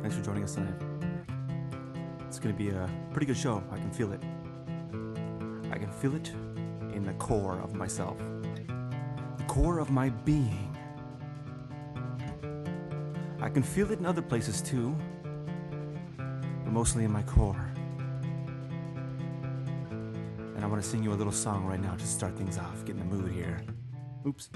Thanks for joining us tonight. It's going to be a pretty good show. I can feel it. I can feel it in the core of myself, the core of my being. I can feel it in other places too, but mostly in my core. And I want to sing you a little song right now to start things off, get in the mood here. Oops.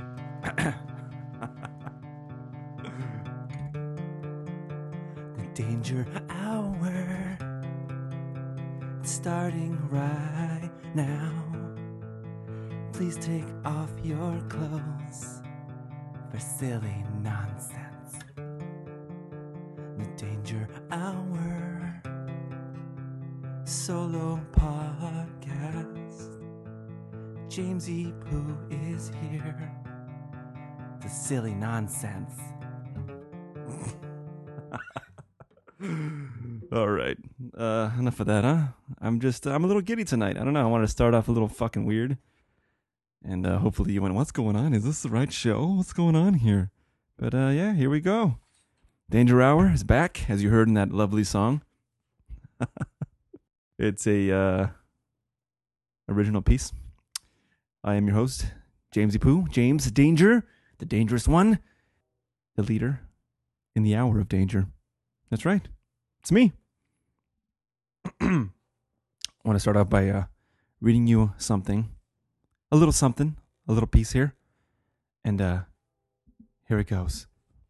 The danger hour, it's starting right now. Please take off your clothes for silly nonsense. The danger hour, solo podcast. Jamesy Poo is here. The silly nonsense. All right. Enough of that, huh? I'm a little giddy tonight. I don't know. I wanted to start off a little fucking weird. And hopefully you went, what's going on? Is this the right show? What's going on here? But yeah, here we go. Danger Hour is back, as you heard in that lovely song. It's a original piece. I am your host, Jamesy Poo. James Danger, the dangerous one. The leader in the hour of danger. That's right. It's me. I want to start off by reading you something. A little piece here. And here it goes.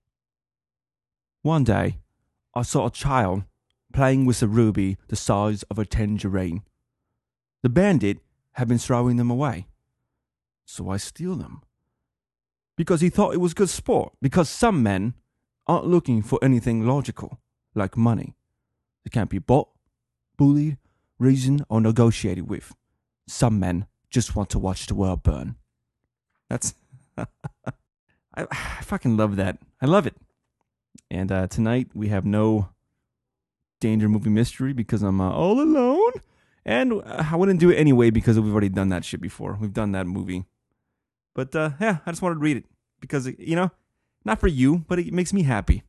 One day, I saw a child playing with a ruby the size of a tangerine. The bandit had been throwing them away. So I steal them. Because he thought it was good sport. Because some men aren't looking for anything logical, like money. They can't be bought, bullied, reasoned, or negotiated with. Some men just want to watch the world burn. That's... I fucking love that. I love it. And tonight we have no Danger Movie Mystery because I'm all alone. And I wouldn't do it anyway because we've already done that shit before. We've done that movie. But yeah, I just wanted to read it because, you know, not for you, but it makes me happy.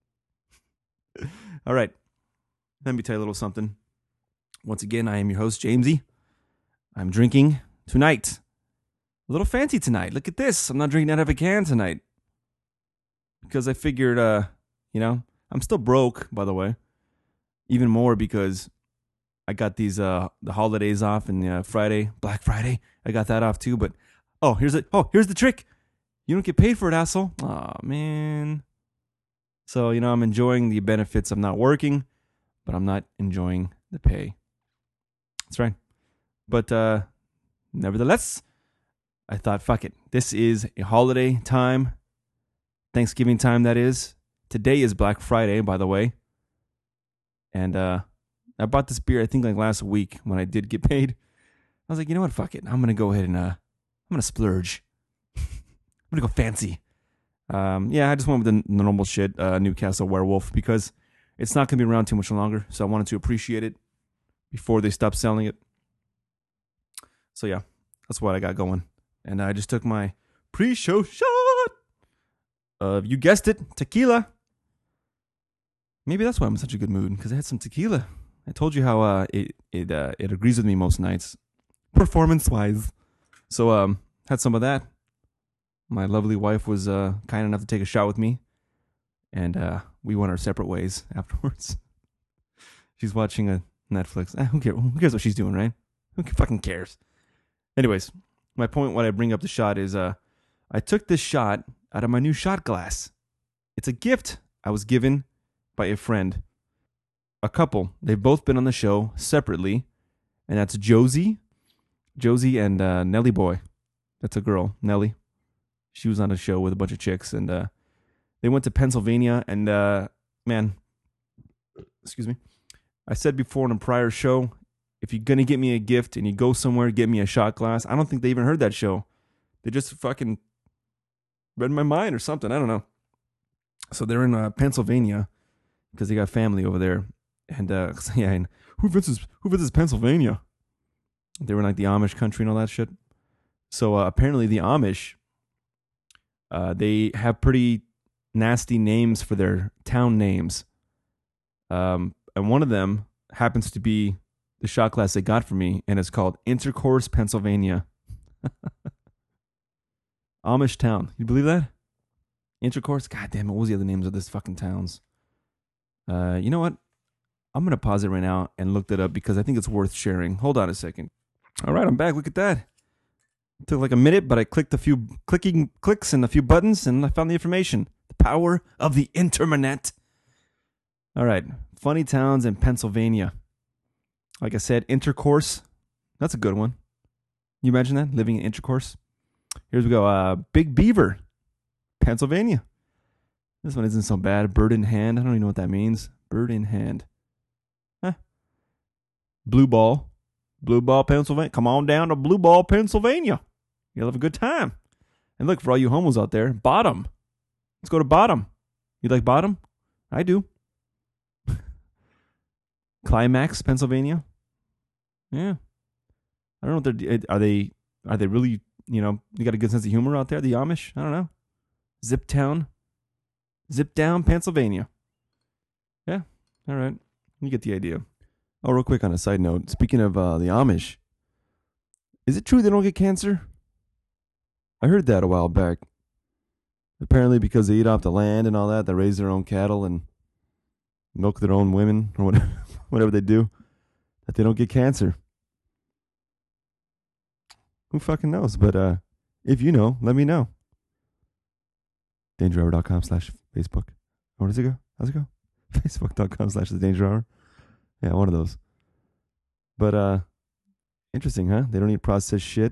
All right. Let me tell you a little something. Once again, I am your host, Jamesy. I'm drinking tonight. A little fancy tonight. Look at this. I'm not drinking out of a can tonight. Because I figured, you know, I'm still broke, by the way. Even more because I got these, the holidays off and Friday, Black Friday. I got that off too, but, here's the trick. You don't get paid for it, asshole. Aw, man. So, you know, I'm enjoying the benefits of not working, but I'm not enjoying the pay. That's right. But nevertheless, I thought, fuck it. This is a holiday time. Thanksgiving time, that is. Today is Black Friday, by the way. And I bought this beer, I think, like last week when I did get paid. I was like, you know what? Fuck it. I'm going to go ahead and I'm going to splurge. I'm going to go fancy. Yeah, I just went with the normal shit, Newcastle Werewolf, because it's not going to be around too much longer. So I wanted to appreciate it before they stop selling it. So yeah, that's what I got going. And I just took my pre-show shot of, you guessed it, tequila. Maybe that's why I'm in such a good mood, because I had some tequila. I told you how it agrees with me most nights, performance-wise. So had some of that. My lovely wife was kind enough to take a shot with me, and we went our separate ways afterwards. She's watching a Netflix. Who cares? Who cares what she's doing, right? Who fucking cares? Anyways, my point when I bring up the shot is I took this shot out of my new shot glass. It's a gift I was given by a friend. A couple. They've both been on the show separately, and that's Josie and Nelly Boy. That's a girl, Nelly. She was on a show with a bunch of chicks, and they went to Pennsylvania, and man, excuse me. I said before in a prior show, if you're going to get me a gift and you go somewhere, get me a shot glass. I don't think they even heard that show. They just fucking read my mind or something. I don't know. So they're in Pennsylvania because they got family over there. And yeah, and who visits Pennsylvania? They were in like the Amish country and all that shit. So apparently the Amish, they have pretty nasty names for their town names. And one of them happens to be the shot glass they got for me, and it's called Intercourse, Pennsylvania. Amish town. You believe that? Intercourse? God damn it. What was the other names of this fucking towns? You know what? I'm going to pause it right now and look that up because I think it's worth sharing. Hold on a second. All right, I'm back. Look at that. It took like a minute, but I clicked a few clicks and a few buttons and I found the information. The power of the internet. All right. Funny towns in Pennsylvania. Like I said, Intercourse. That's a good one. You imagine that? Living in Intercourse. Here's we go. Big Beaver, Pennsylvania. This one isn't so bad. Bird in hand. I don't even know what that means. Bird in hand. Huh. Blue Ball, Pennsylvania. Come on down to Blue Ball, Pennsylvania. You'll have a good time. And look, for all you homos out there, Bottom. Let's go to Bottom. You like Bottom? I do. Climax, Pennsylvania. Yeah. I don't know if are they really, you got a good sense of humor out there, the Amish? I don't know. Zip Down, Pennsylvania. Yeah. All right. You get the idea. Oh, real quick on a side note. Speaking of the Amish, is it true they don't get cancer? I heard that a while back. Apparently because they eat off the land and all that, they raise their own cattle and milk their own women or whatever they do, that they don't get cancer. Who fucking knows? But if you know, let me know. DangerHour.com/Facebook. Where does it go? How's it go? Facebook.com/The Danger Hour. Yeah, one of those. But interesting, huh? They don't eat processed shit.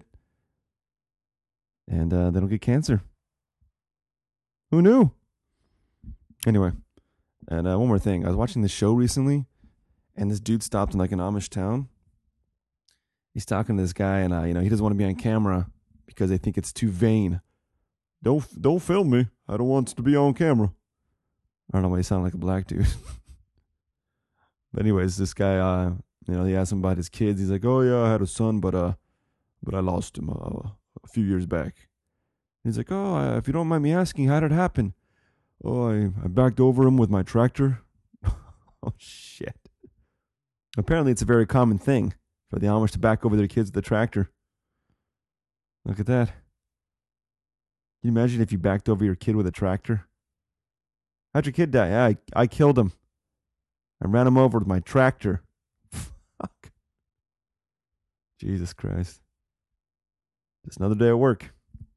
And they don't get cancer. Who knew? Anyway. And one more thing. I was watching this show recently. And this dude stopped in like an Amish town. He's talking to this guy. And he doesn't want to be on camera. Because they think it's too vain. Don't film me. I don't want to be on camera. I don't know why he sounded like a black dude. But anyways, this guy, he asked him about his kids. He's like, "Oh yeah, I had a son, but I lost him a few years back." He's like, "Oh, if you don't mind me asking, how did it happen?" "Oh, I backed over him with my tractor." Oh shit! Apparently, it's a very common thing for the Amish to back over their kids with a tractor. Look at that. Can you imagine if you backed over your kid with a tractor? How'd your kid die? Yeah, I killed him. I ran him over with my tractor. Fuck. Jesus Christ. Just another day at work.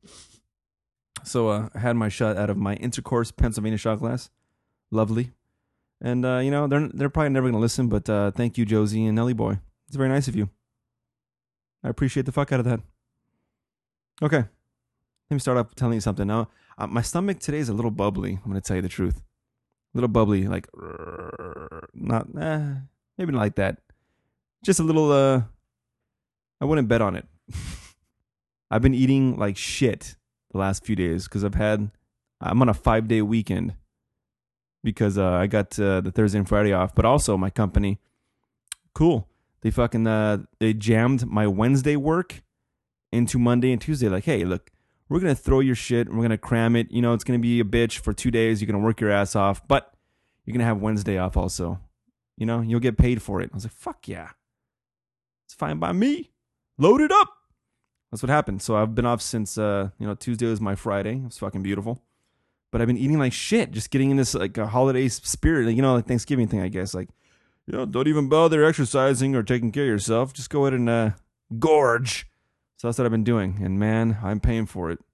So I had my shot out of my Intercourse, Pennsylvania shot glass. Lovely. And, they're probably never going to listen, but thank you, Josie and Nelly Boy. It's very nice of you. I appreciate the fuck out of that. Okay. Let me start off telling you something. Now, my stomach today is a little bubbly. I'm going to tell you the truth. A little bubbly, like, maybe not like that. Just a little, I wouldn't bet on it. I've been eating like shit the last few days because I'm on a 5-day weekend because I got the Thursday and Friday off. But also my company, cool. They fucking, they jammed my Wednesday work into Monday and Tuesday. Like, hey, look. We're going to throw your shit. And we're going to cram it. It's going to be a bitch for 2 days. You're going to work your ass off. But you're going to have Wednesday off also. You'll get paid for it. I was like, fuck yeah. It's fine by me. Load it up. That's what happened. So I've been off since, Tuesday was my Friday. It was fucking beautiful. But I've been eating like shit. Just getting in this like a holiday spirit. Like Thanksgiving thing, I guess. Like, don't even bother exercising or taking care of yourself. Just go ahead and gorge. So that's what I've been doing. And man, I'm paying for it.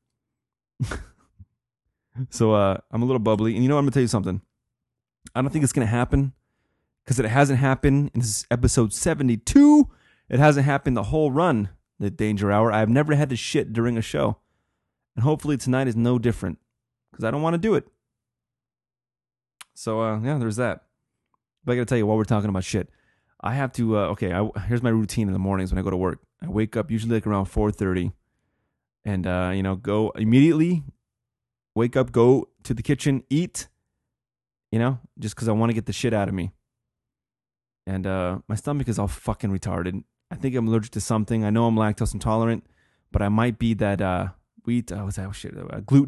So I'm a little bubbly. And I'm going to tell you something. I don't think it's going to happen because it hasn't happened. And this is episode 72. It hasn't happened the whole run, the Danger Hour. I've never had to shit during a show. And hopefully tonight is no different because I don't want to do it. So, there's that. But I got to tell you, while we're talking about shit, I have to, here's my routine in the mornings when I go to work. I wake up usually like around 4:30 and, go immediately, wake up, go to the kitchen, eat, just because I want to get the shit out of me. And my stomach is all fucking retarded. I think I'm allergic to something. I know I'm lactose intolerant, but I might be that wheat, what's that shit?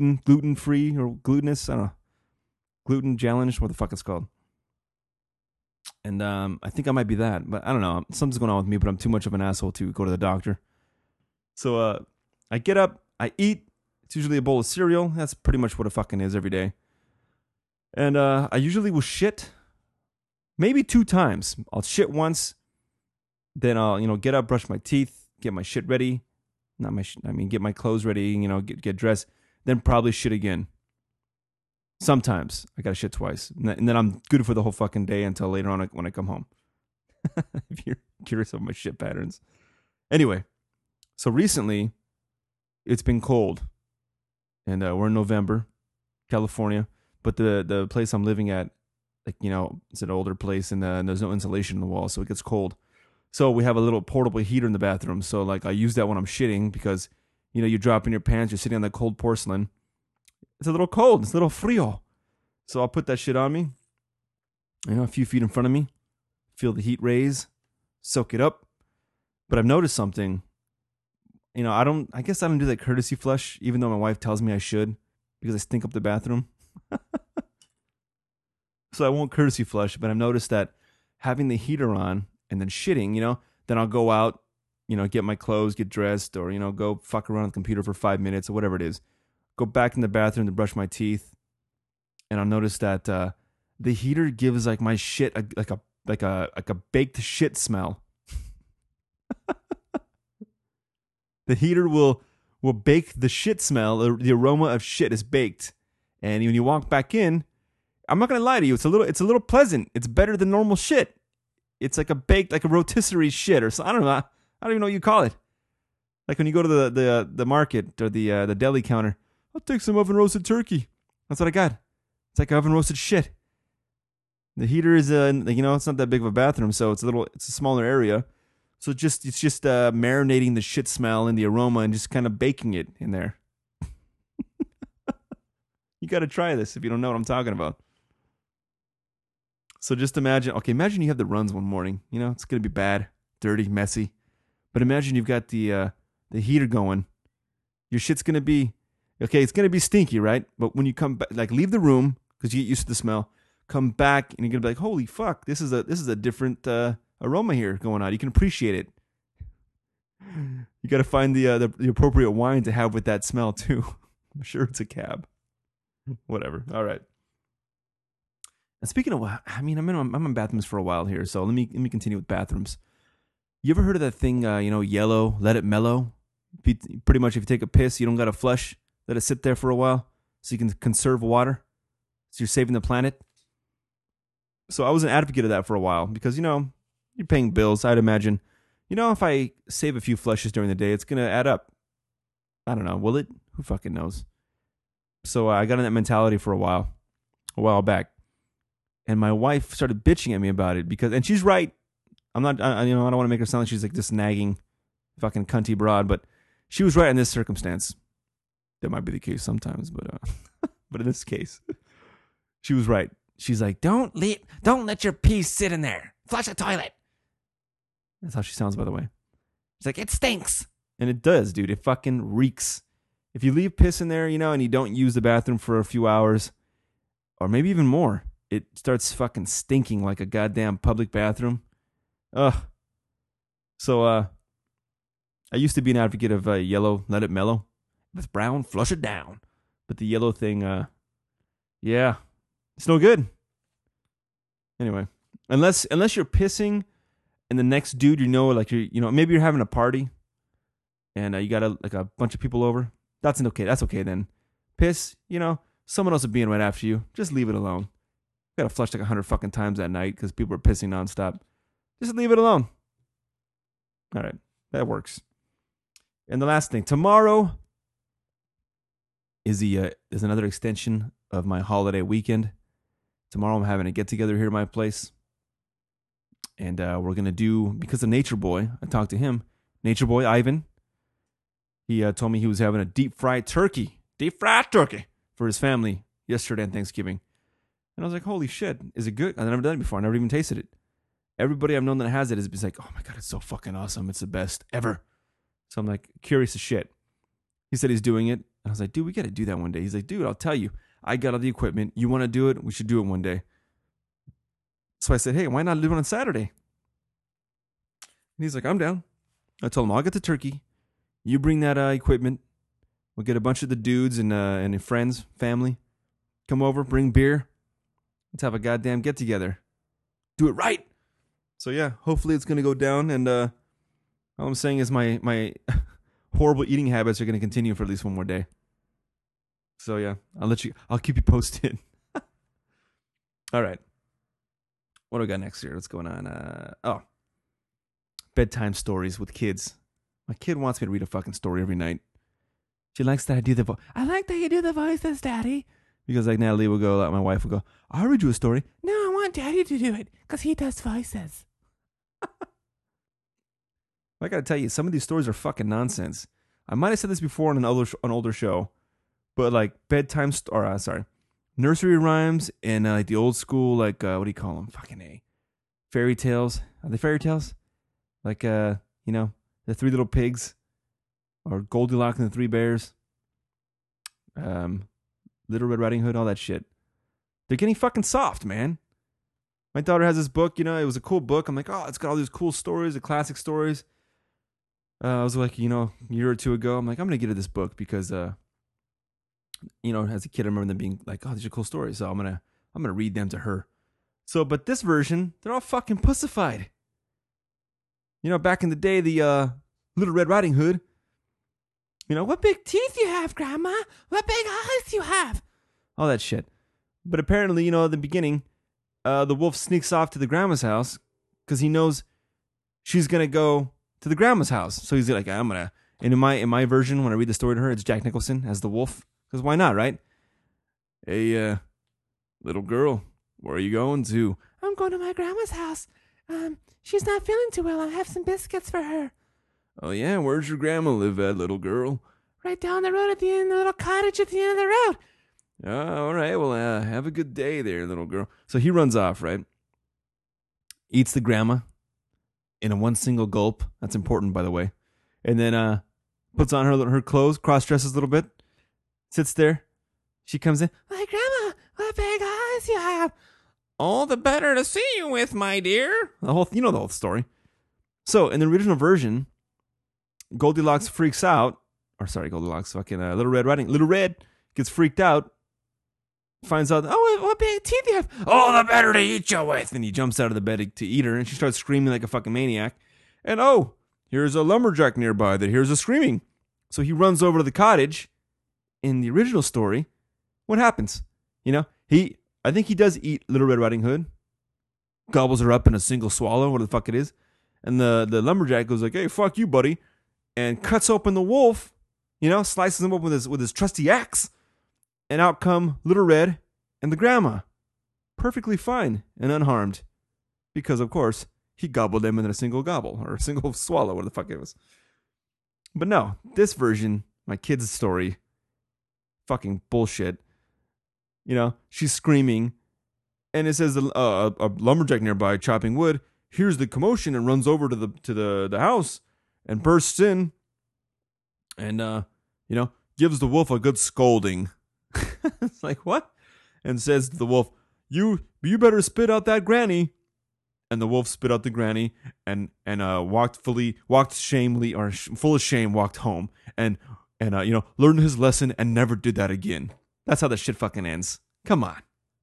Gluten-free or glutinous? I don't know. Gluten challenge, what the fuck it's called. And I think I might be that, but I don't know. Something's going on with me, but I'm too much of an asshole to go to the doctor. So I get up, I eat. It's usually a bowl of cereal. That's pretty much what it fucking is every day. And I usually will shit maybe 2 times. I'll shit once, then I'll get up, brush my teeth, get my shit ready. Not my I mean get my clothes ready, get dressed, then probably shit again. Sometimes I gotta shit twice, and then I'm good for the whole fucking day until later on when I come home. If you're curious of my shit patterns. Anyway, so recently it's been cold, and we're in November, California, but the place I'm living at, it's an older place, and there's no insulation in the wall, so it gets cold. So we have a little portable heater in the bathroom. So I use that when I'm shitting because, you drop in your pants, you're sitting on that cold porcelain. It's a little cold. It's a little frio. So I'll put that shit on me, a few feet in front of me, feel the heat raise, soak it up. But I've noticed something. I guess I don't do that courtesy flush, even though my wife tells me I should, because I stink up the bathroom. So I won't courtesy flush, but I've noticed that having the heater on and then shitting, then I'll go out, get my clothes, get dressed, or, go fuck around on the computer for 5 minutes or whatever it is. Go back in the bathroom to brush my teeth, and I'll notice that the heater gives my shit like a baked shit smell. The heater will bake the shit smell. The aroma of shit is baked, and when you walk back in, I'm not gonna lie to you, it's a little pleasant. It's better than normal shit. It's like a baked, like a rotisserie shit, or something. I don't know. I don't even know what you call it. Like when you go to the market or the deli counter. I'll take some oven roasted turkey. That's what I got. It's like oven roasted shit. The heater is it's not that big of a bathroom, so it's a smaller area. So it's just marinating the shit smell and the aroma and just kind of baking it in there. You got to try this if you don't know what I'm talking about. So just imagine you have the runs one morning. It's going to be bad, dirty, messy. But imagine you've got the heater going. Your shit's going to be okay, it's going to be stinky, right? But when you come back, leave the room because you get used to the smell. Come back and you're going to be like, holy fuck, this is a different aroma here going on. You can appreciate it. You got to find the appropriate wine to have with that smell too. I'm sure it's a cab. Whatever. All right. And speaking of, I'm in bathrooms for a while here, so let me continue with bathrooms. You ever heard of that thing, yellow, let it mellow? Pretty much if you take a piss, you don't got to flush. Let it sit there for a while so you can conserve water. So you're saving the planet. So I was an advocate of that for a while because, you're paying bills. I'd imagine, if I save a few flushes during the day, it's going to add up. I don't know. Will it? Who fucking knows? So I got in that mentality for a while back. And my wife started bitching at me about it and she's right. I don't want to make her sound like she's like this nagging fucking cunty broad, but she was right in this circumstance. That might be the case sometimes, but but in this case, she was right. She's like, don't let your pee sit in there. Flush the toilet. That's how she sounds, by the way. She's like, it stinks. And it does, dude. It fucking reeks. If you leave piss in there, and you don't use the bathroom for a few hours, or maybe even more, it starts fucking stinking like a goddamn public bathroom. Ugh. So, I used to be an advocate of yellow, let it mellow. If it's brown, flush it down. But the yellow thing, yeah, it's no good. Anyway, unless you're pissing and the next dude, maybe you're having a party and you got a bunch of people over. That's okay. That's okay then. Piss, someone else is being right after you. Just leave it alone. You gotta flush 100 fucking times that night because people are pissing nonstop. Just leave it alone. All right, that works. And the last thing, tomorrow is another extension of my holiday weekend. Tomorrow I'm having a get together here at my place, and we're gonna do, because of Nature Boy. I talked to him, Nature Boy Ivan. He told me he was having a deep fried turkey for his family yesterday on Thanksgiving, and I was like, holy shit, is it good? I've never done it before. I never even tasted it. Everybody I've known that has it is like, oh my god, it's so fucking awesome. It's the best ever. So I'm like, curious as shit. He said he's doing it. And I was like, dude, we got to do that one day. He's like, dude, I'll tell you. I got all the equipment. You want to do it? We should do it one day. So I said, hey, why not do it on Saturday? And he's like, I'm down. I told him, I'll get the turkey. You bring that equipment. We'll get a bunch of the dudes and friends, family. Come over, bring beer. Let's have a goddamn get together. Do it right. So yeah, hopefully it's gonna go down. And all I'm saying is my horrible eating habits are gonna continue for at least one more day. So yeah, I'll keep you posted. All right. What do we got next here? What's going on? Bedtime stories with kids. My kid wants me to read a fucking story every night. She likes that I do the voice. I like that you do the voices, Daddy. Because like Natalie will go, like my wife will go, I'll read you a story. No, I want Daddy to do it because he does voices. I gotta tell you, some of these stories are fucking nonsense. I might have said this before on an older show, but like nursery rhymes and like the old school, like what do you call them? Fucking A. Fairy tales. Are they fairy tales? Like the Three Little Pigs, or Goldilocks and the Three Bears, Little Red Riding Hood, all that shit. They're getting fucking soft, man. My daughter has this book, it was a cool book. I'm like, oh, it's got all these cool stories, the classic stories. I was like, a year or two ago, I'm like, I'm gonna get her this book because, as a kid, I remember them being like, oh, these are cool stories, so I'm gonna read them to her. So, but this version, they're all fucking pussified. Back in the day, the Little Red Riding Hood. What big teeth you have, Grandma? What big eyes you have? All that shit. But apparently, at the beginning, the wolf sneaks off to the grandma's house because he knows she's gonna go to the grandma's house. So he's like, I'm gonna. And in my version, when I read the story to her, it's Jack Nicholson as the wolf. Because why not, right? Hey, little girl, where are you going to? I'm going to my grandma's house. She's not feeling too well. I'll have some biscuits for her. Oh, yeah? Where's your grandma live at, little girl? Right down the road at the end, the little cottage at the end of the road. Oh, all right. Well, have a good day there, little girl. So he runs off, right? Eats the grandma in a one single gulp. That's important, by the way. And then puts on her clothes, cross-dresses a little bit, sits there. She comes in. My grandma, what big eyes you have. All the better to see you with, my dear. The whole story. So, in the original version, Goldilocks freaks out. Goldilocks, fucking Little Red gets freaked out. Finds out, oh, what big teeth you have. All the better to eat you with. And he jumps out of the bed to eat her, and she starts screaming like a fucking maniac. And here's a lumberjack nearby that hears her screaming. So he runs over to the cottage. In the original story, what happens? I think he does eat Little Red Riding Hood, gobbles her up in a single swallow, whatever the fuck it is, and the lumberjack goes like, hey, fuck you, buddy, and cuts open the wolf, slices him up with his trusty axe, and out come Little Red and the grandma, perfectly fine and unharmed, because, of course, he gobbled them in a single gobble, or a single swallow, whatever the fuck it was. But no, this version, my kid's story, fucking bullshit. She's screaming, and it says a lumberjack nearby chopping wood hears the commotion and runs over to the house and bursts in, and gives the wolf a good scolding. It's like, what? And says to the wolf, you better spit out that granny. And the wolf spit out the granny and walked shamefully, or full of shame, walked home and learned his lesson and never did that again. That's how the shit fucking ends. Come on.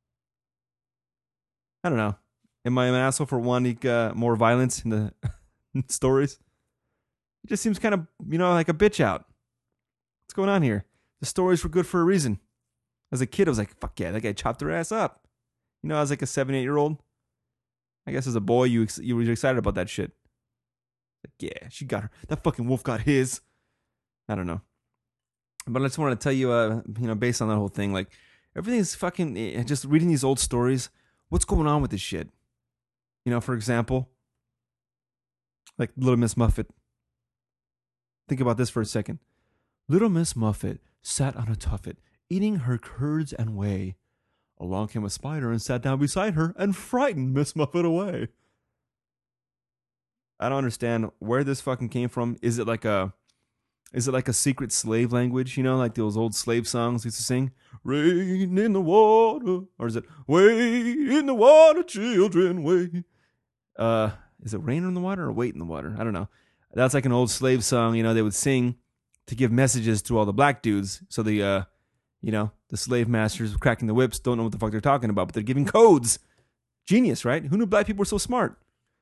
I don't know. Am I an asshole for wanting more violence in the stories? It just seems kind of, like a bitch out. What's going on here? The stories were good for a reason. As a kid, I was like, fuck yeah, that guy chopped her ass up. I was like a 7, 8-year-old. I guess as a boy, you were excited about that shit. Like, yeah, she got her. That fucking wolf got his. I don't know. But I just wanted to tell you, based on that whole thing, like, everything's fucking, just reading these old stories, what's going on with this shit? For example, like Little Miss Muffet. Think about this for a second. Little Miss Muffet sat on a tuffet, eating her curds and whey. Along came a spider and sat down beside her and frightened Miss Muffet away. I don't understand where this fucking came from. Is it like a Is it like a secret slave language, like those old slave songs used to sing? Rain in the water. Or is it way in the water, children, way? Is it rain in the water or wait in the water? I don't know. That's like an old slave song, they would sing to give messages to all the black dudes. So the slave masters cracking the whips don't know what the fuck they're talking about, but they're giving codes. Genius, right? Who knew black people were so smart?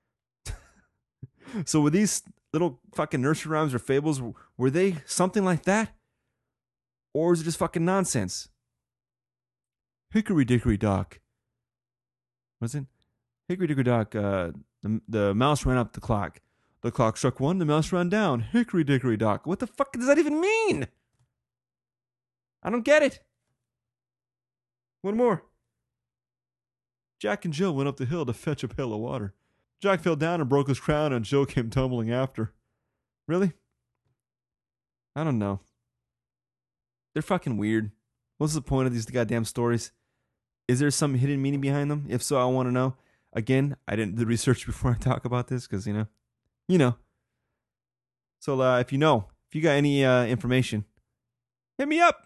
So were these little fucking nursery rhymes or fables, were they something like that? Or is it just fucking nonsense? Hickory dickory dock. Was it? Hickory dickory dock, the mouse ran up the clock. The clock struck 1, the mouse ran down. Hickory dickory dock. What the fuck does that even mean? I don't get it. One more. Jack and Jill went up the hill to fetch a pail of water. Jack fell down and broke his crown, and Jill came tumbling after. Really? I don't know. They're fucking weird. What's the point of these goddamn stories? Is there some hidden meaning behind them? If so, I want to know. Again, I didn't do the research before I talk about this because, you know. So if you got any information, hit me up.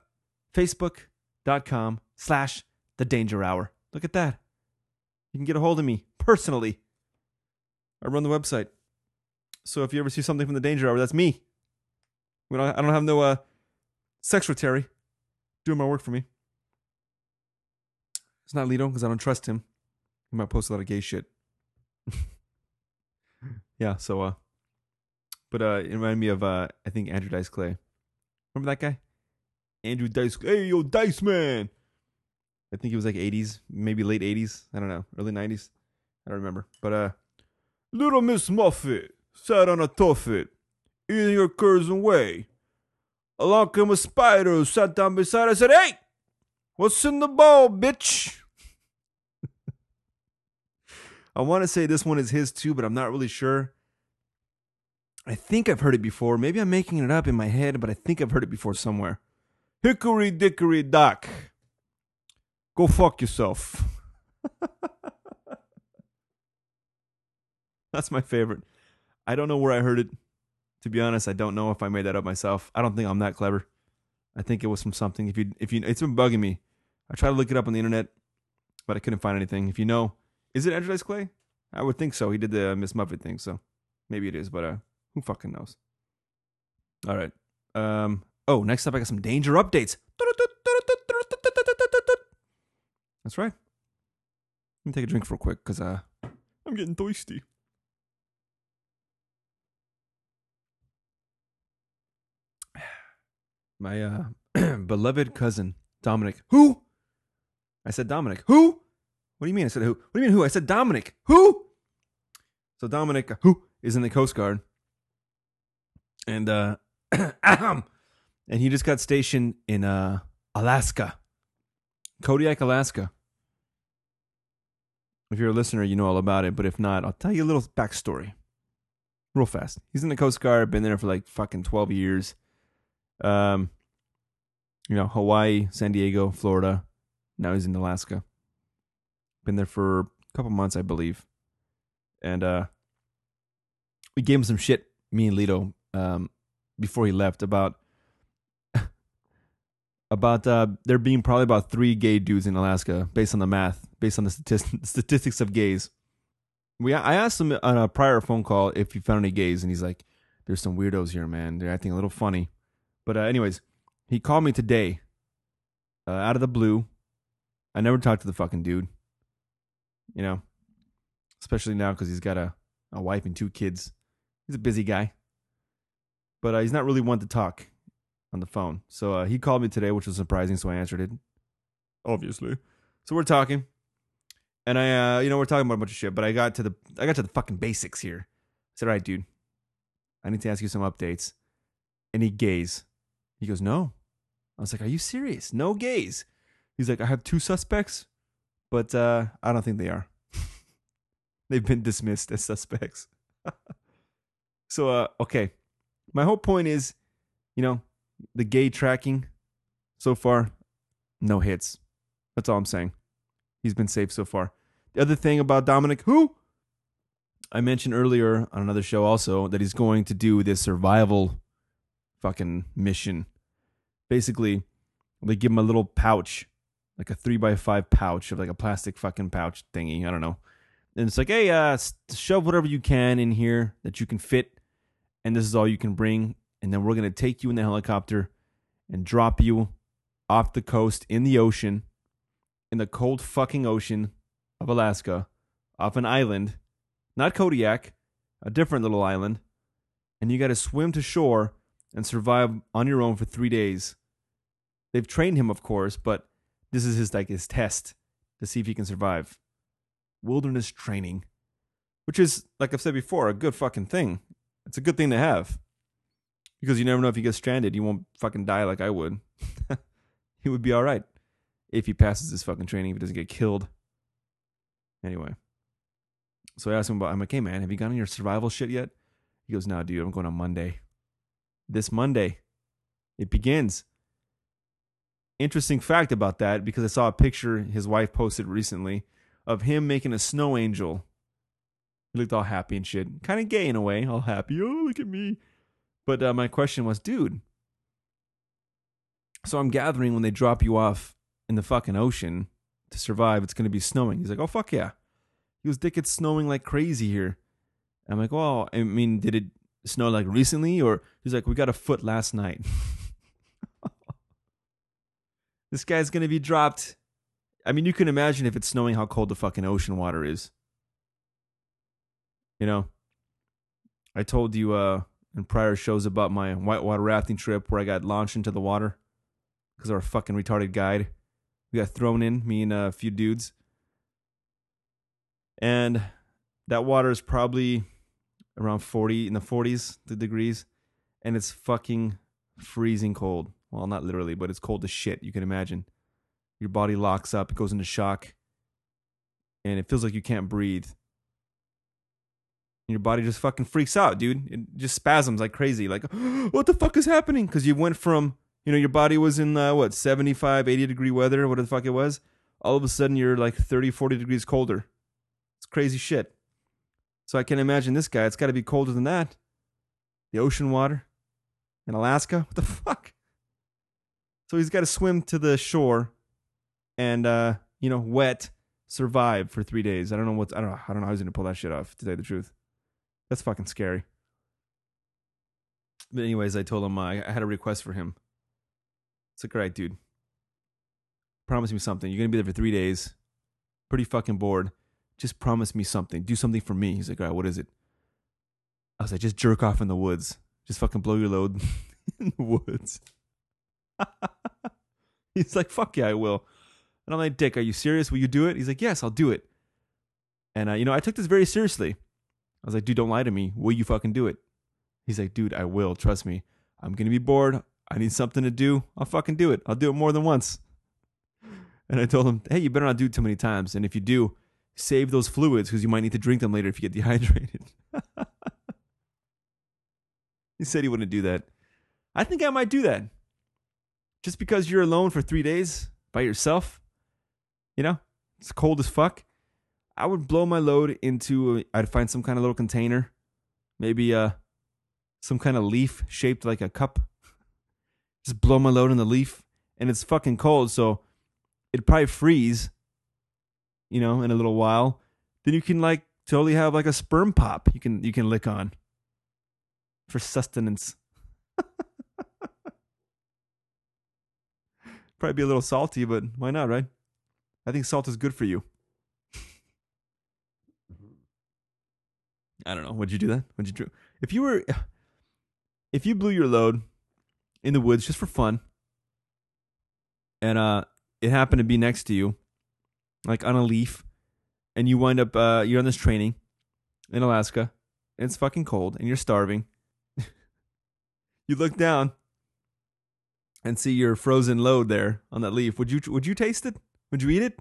Facebook.com/The Danger Hour. Look at that. You can get a hold of me personally. I run the website. So if you ever see something from The Danger Hour, that's me. I don't have no secretary doing my work for me. It's not Lito because I don't trust him. He might post a lot of gay shit. Yeah, so but it reminded me of I think Andrew Dice Clay. Remember that guy? Andrew Dice. Hey, yo, Dice Man. I think he was like 80s, maybe late 80s. I don't know, early 90s. I don't remember. But Little Miss Muffet sat on a tuffet, eating her curzon way. Along came a spider who sat down beside her and said, "Hey, what's in the bowl, bitch?" I want to say this one is his too, but I'm not really sure. I think I've heard it before. Maybe I'm making it up in my head, but I think I've heard it before somewhere. Hickory dickory dock. Go fuck yourself. That's my favorite. I don't know where I heard it. To be honest, I don't know if I made that up myself. I don't think I'm that clever. I think it was from something. If you, it's been bugging me. I tried to look it up on the internet, but I couldn't find anything. If you know, is it Andrew Dice Clay? I would think so. He did the Miss Muffet thing, so maybe it is. But who fucking knows? All right. Next up, I got some danger updates. That's right. Let me take a drink real quick because I'm getting thirsty. My beloved cousin, Dominic. Who? I said Dominic. Who? What do you mean? I said who? What do you mean who? I said Dominic. Who? So Dominic, who is in the Coast Guard. And and he just got stationed in Alaska. Kodiak, Alaska. If you're a listener, you know all about it. But if not, I'll tell you a little backstory. Real fast. He's in the Coast Guard, been there for like fucking 12 years. Hawaii, San Diego, Florida. Now he's in Alaska. Been there for a couple months, I believe. And we gave him some shit, me and Lito, before he left about there being probably about 3 gay dudes in Alaska, based on the math, based on the statistics of gays. I asked him on a prior phone call if he found any gays, and he's like, "There's some weirdos here, man. They're acting a little funny." But anyways, he called me today, out of the blue. I never talked to the fucking dude, especially now because he's got a wife and 2 kids. He's a busy guy, but he's not really one to talk on the phone. So he called me today, which was surprising, so I answered it, obviously. So we're talking, and we're talking about a bunch of shit. But I got to the fucking basics here. I said, "All right, dude, I need to ask you some updates. Any gays?" He goes, "No." I was like, "Are you serious? No gays?" He's like, "I have 2 suspects, but I don't think they are. They've been dismissed as suspects." So, okay. My whole point is, the gay tracking so far, no hits. That's all I'm saying. He's been safe so far. The other thing about Dominic, who I mentioned earlier on another show also, that he's going to do this survival fucking mission. Basically, they give him a little pouch, like a 3x5 pouch of like a plastic fucking pouch thingy. I don't know. And it's like, hey, shove whatever you can in here that you can fit, and this is all you can bring. And then we're gonna take you in the helicopter and drop you off the coast in the ocean, in the cold fucking ocean of Alaska, off an island, not Kodiak, a different little island, and you got to swim to shore and survive on your own for 3 days. They've trained him, of course, but this is his test to see if he can survive. Wilderness training, which is, like I've said before, a good fucking thing. It's a good thing to have, because you never know if you get stranded. You won't fucking die like I would. He would be all right if he passes this fucking training, if he doesn't get killed. Anyway, so I asked him I'm like, hey man, have you gotten your survival shit yet? He goes, no, dude, I'm going on Monday. This Monday, it begins. Interesting fact about that, because I saw a picture his wife posted recently of him making a snow angel. He looked all happy and shit. Kind of gay in a way, all happy. Oh, look at me. But my question was, dude, so I'm gathering when they drop you off in the fucking ocean to survive, it's going to be snowing. He's like, oh, fuck yeah. He goes, Dick, it's snowing like crazy here. I'm like, well, I mean, did it snow like recently? Or he's like, we got a foot last night. This guy's going to be dropped. I mean, you can imagine if it's snowing how cold the fucking ocean water is. You know, I told you in prior shows about my whitewater rafting trip where I got launched into the water because our fucking retarded guide. We got thrown in, me and a few dudes. And that water is probably around 40, in the 40s degrees. And it's fucking freezing cold. Well, not literally, but it's cold as shit, you can imagine. Your body locks up, it goes into shock. And it feels like you can't breathe. And your body just fucking freaks out, dude. It just spasms like crazy. Like, what the fuck is happening? Because you went from, your body was in, 75, 80 degree weather, whatever the fuck it was. All of a sudden, you're like 30, 40 degrees colder. It's crazy shit. So I can imagine this guy. It's got to be colder than that. The ocean water in Alaska. What the fuck? So he's got to swim to the shore and, wet, survive for 3 days. I don't know how he's going to pull that shit off, to tell you the truth. That's fucking scary. But anyways, I told him I had a request for him. It's like, all right, dude. Promise me something. You're going to be there for 3 days. Pretty fucking bored. Just promise me something. Do something for me. He's like, all right, what is it? I was like, just jerk off in the woods. Just fucking blow your load in the woods. He's like, fuck yeah, I will. And I'm like, Dick, are you serious? Will you do it? He's like, yes, I'll do it. And, I took this very seriously. I was like, dude, don't lie to me. Will you fucking do it? He's like, dude, I will. Trust me. I'm going to be bored. I need something to do. I'll fucking do it. I'll do it more than once. And I told him, hey, you better not do it too many times. And if you do, save those fluids because you might need to drink them later if you get dehydrated. He said he wouldn't do that. I think I might do that. Just because you're alone for 3 days by yourself, it's cold as fuck. I would blow my load into, I'd find some kind of little container, maybe some kind of leaf shaped like a cup. Just blow my load in the leaf, and it's fucking cold, so it'd probably freeze, in a little while. Then you can totally have a sperm pop you can lick on for sustenance. Probably be a little salty, but why not, right? I think salt is good for you. I don't know. Would you do that? Would you do? If you blew your load in the woods just for fun, and it happened to be next to you, like on a leaf, and you wind up you're on this training in Alaska, and it's fucking cold, and you're starving. You look down and see your frozen load there on that leaf. Would you taste it? Would you eat it?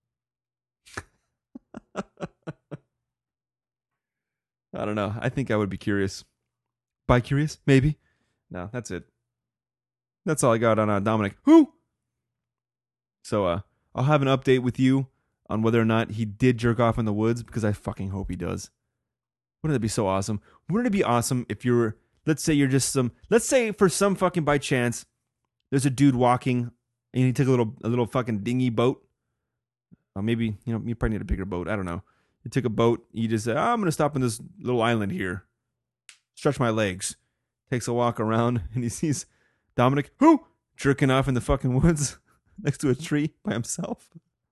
I don't know. I think I would be curious. Bi-curious? Maybe. No, that's it. That's all I got on Dominic. Who? So I'll have an update with you on whether or not he did jerk off in the woods, because I fucking hope he does. Wouldn't that be so awesome? Wouldn't it be awesome if you're let's say you're just let's say for some fucking by chance, there's a dude walking and he took a little fucking dinghy boat. Or maybe, you probably need a bigger boat. I don't know. You took a boat. You just said, I'm going to stop on this little island here. Stretch my legs. Takes a walk around and he sees Dominic, who? Jerking off in the fucking woods next to a tree by himself.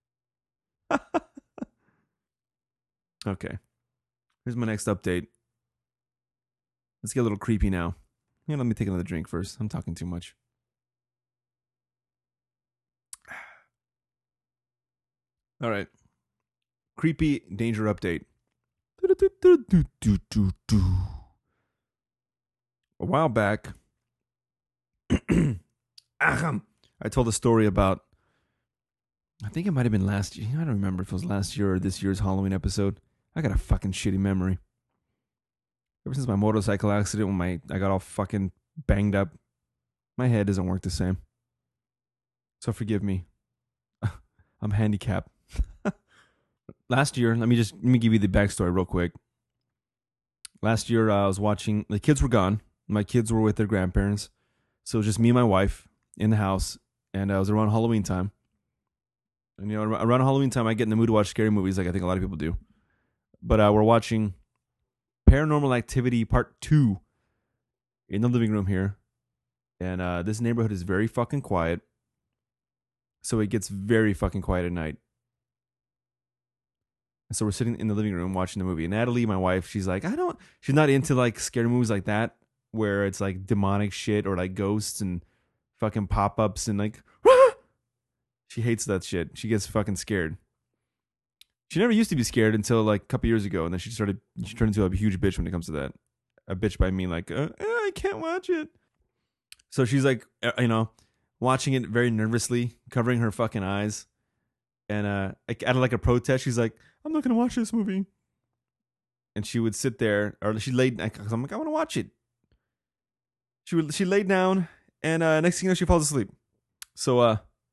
Okay. Here's my next update. Let's get a little creepy now. Let me take another drink first. I'm talking too much. All right. Creepy danger update. A while back, I told a story about, I think it might have been last year. I don't remember if it was last year or this year's Halloween episode. I got a fucking shitty memory. Ever since my motorcycle accident when I got all fucking banged up, my head doesn't work the same. So forgive me. I'm handicapped. Last year, let me give you the backstory real quick. Last year, I was watching, the kids were gone. My kids were with their grandparents. So it was just me and my wife in the house. And it was around Halloween time. And, around Halloween time, I get in the mood to watch scary movies like I think a lot of people do. But we're watching Paranormal Activity Part 2 in the living room here. And this neighborhood is very fucking quiet. So it gets very fucking quiet at night. And so we're sitting in the living room watching the movie. And Natalie, my wife, she's like, she's not into like scary movies like that, where it's like demonic shit or like ghosts and fucking pop-ups and like, ah! She hates that shit. She gets fucking scared. She never used to be scared until like a couple years ago. And then she turned into a huge bitch when it comes to that. A bitch by me, like, I can't watch it. So she's like, watching it very nervously, covering her fucking eyes. And out of like a protest, she's like, I'm not going to watch this movie. And she would sit there, or she laid, because I'm like, I want to watch it. She laid down, and next thing you know, she falls asleep. So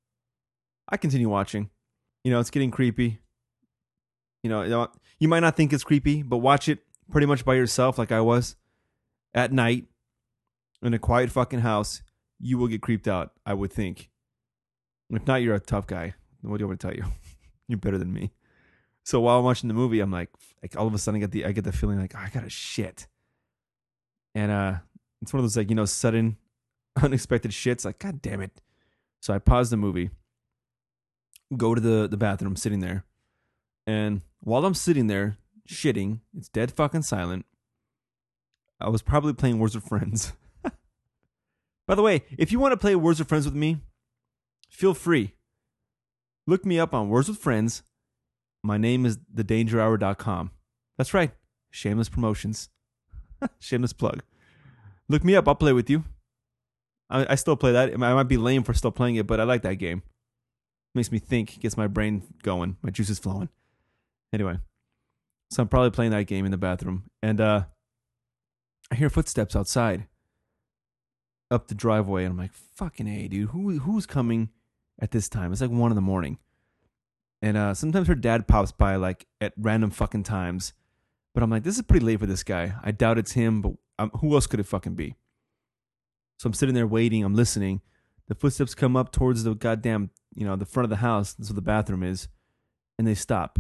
I continue watching. It's getting creepy. You might not think it's creepy, but watch it pretty much by yourself like I was. At night, in a quiet fucking house, you will get creeped out, I would think. If not, you're a tough guy. What do you want to tell you? You're better than me. So while I'm watching the movie, I'm like all of a sudden I get the feeling like, I gotta shit. And it's one of those like, sudden, unexpected shits. Like, God damn it. So I pause the movie, go to the bathroom, sitting there. And while I'm sitting there shitting, it's dead fucking silent. I was probably playing Words with Friends. By the way, if you want to play Words with Friends with me, feel free. Look me up on Words with Friends. My name is thedangerhour.com. That's right. Shameless promotions. Shameless plug. Look me up. I'll play with you. I still play that. I might be lame for still playing it, but I like that game. Makes me think. Gets my brain going. My juices flowing. Anyway. So I'm probably playing that game in the bathroom. And I hear footsteps outside. Up the driveway. And I'm like, fucking A, dude. Who's coming at this time? It's like 1 a.m. And sometimes her dad pops by like at random fucking times. But I'm like, this is pretty late for this guy. I doubt it's him, but who else could it fucking be? So I'm sitting there waiting. I'm listening. The footsteps come up towards the goddamn, the front of the house. That's where the bathroom is. And they stop.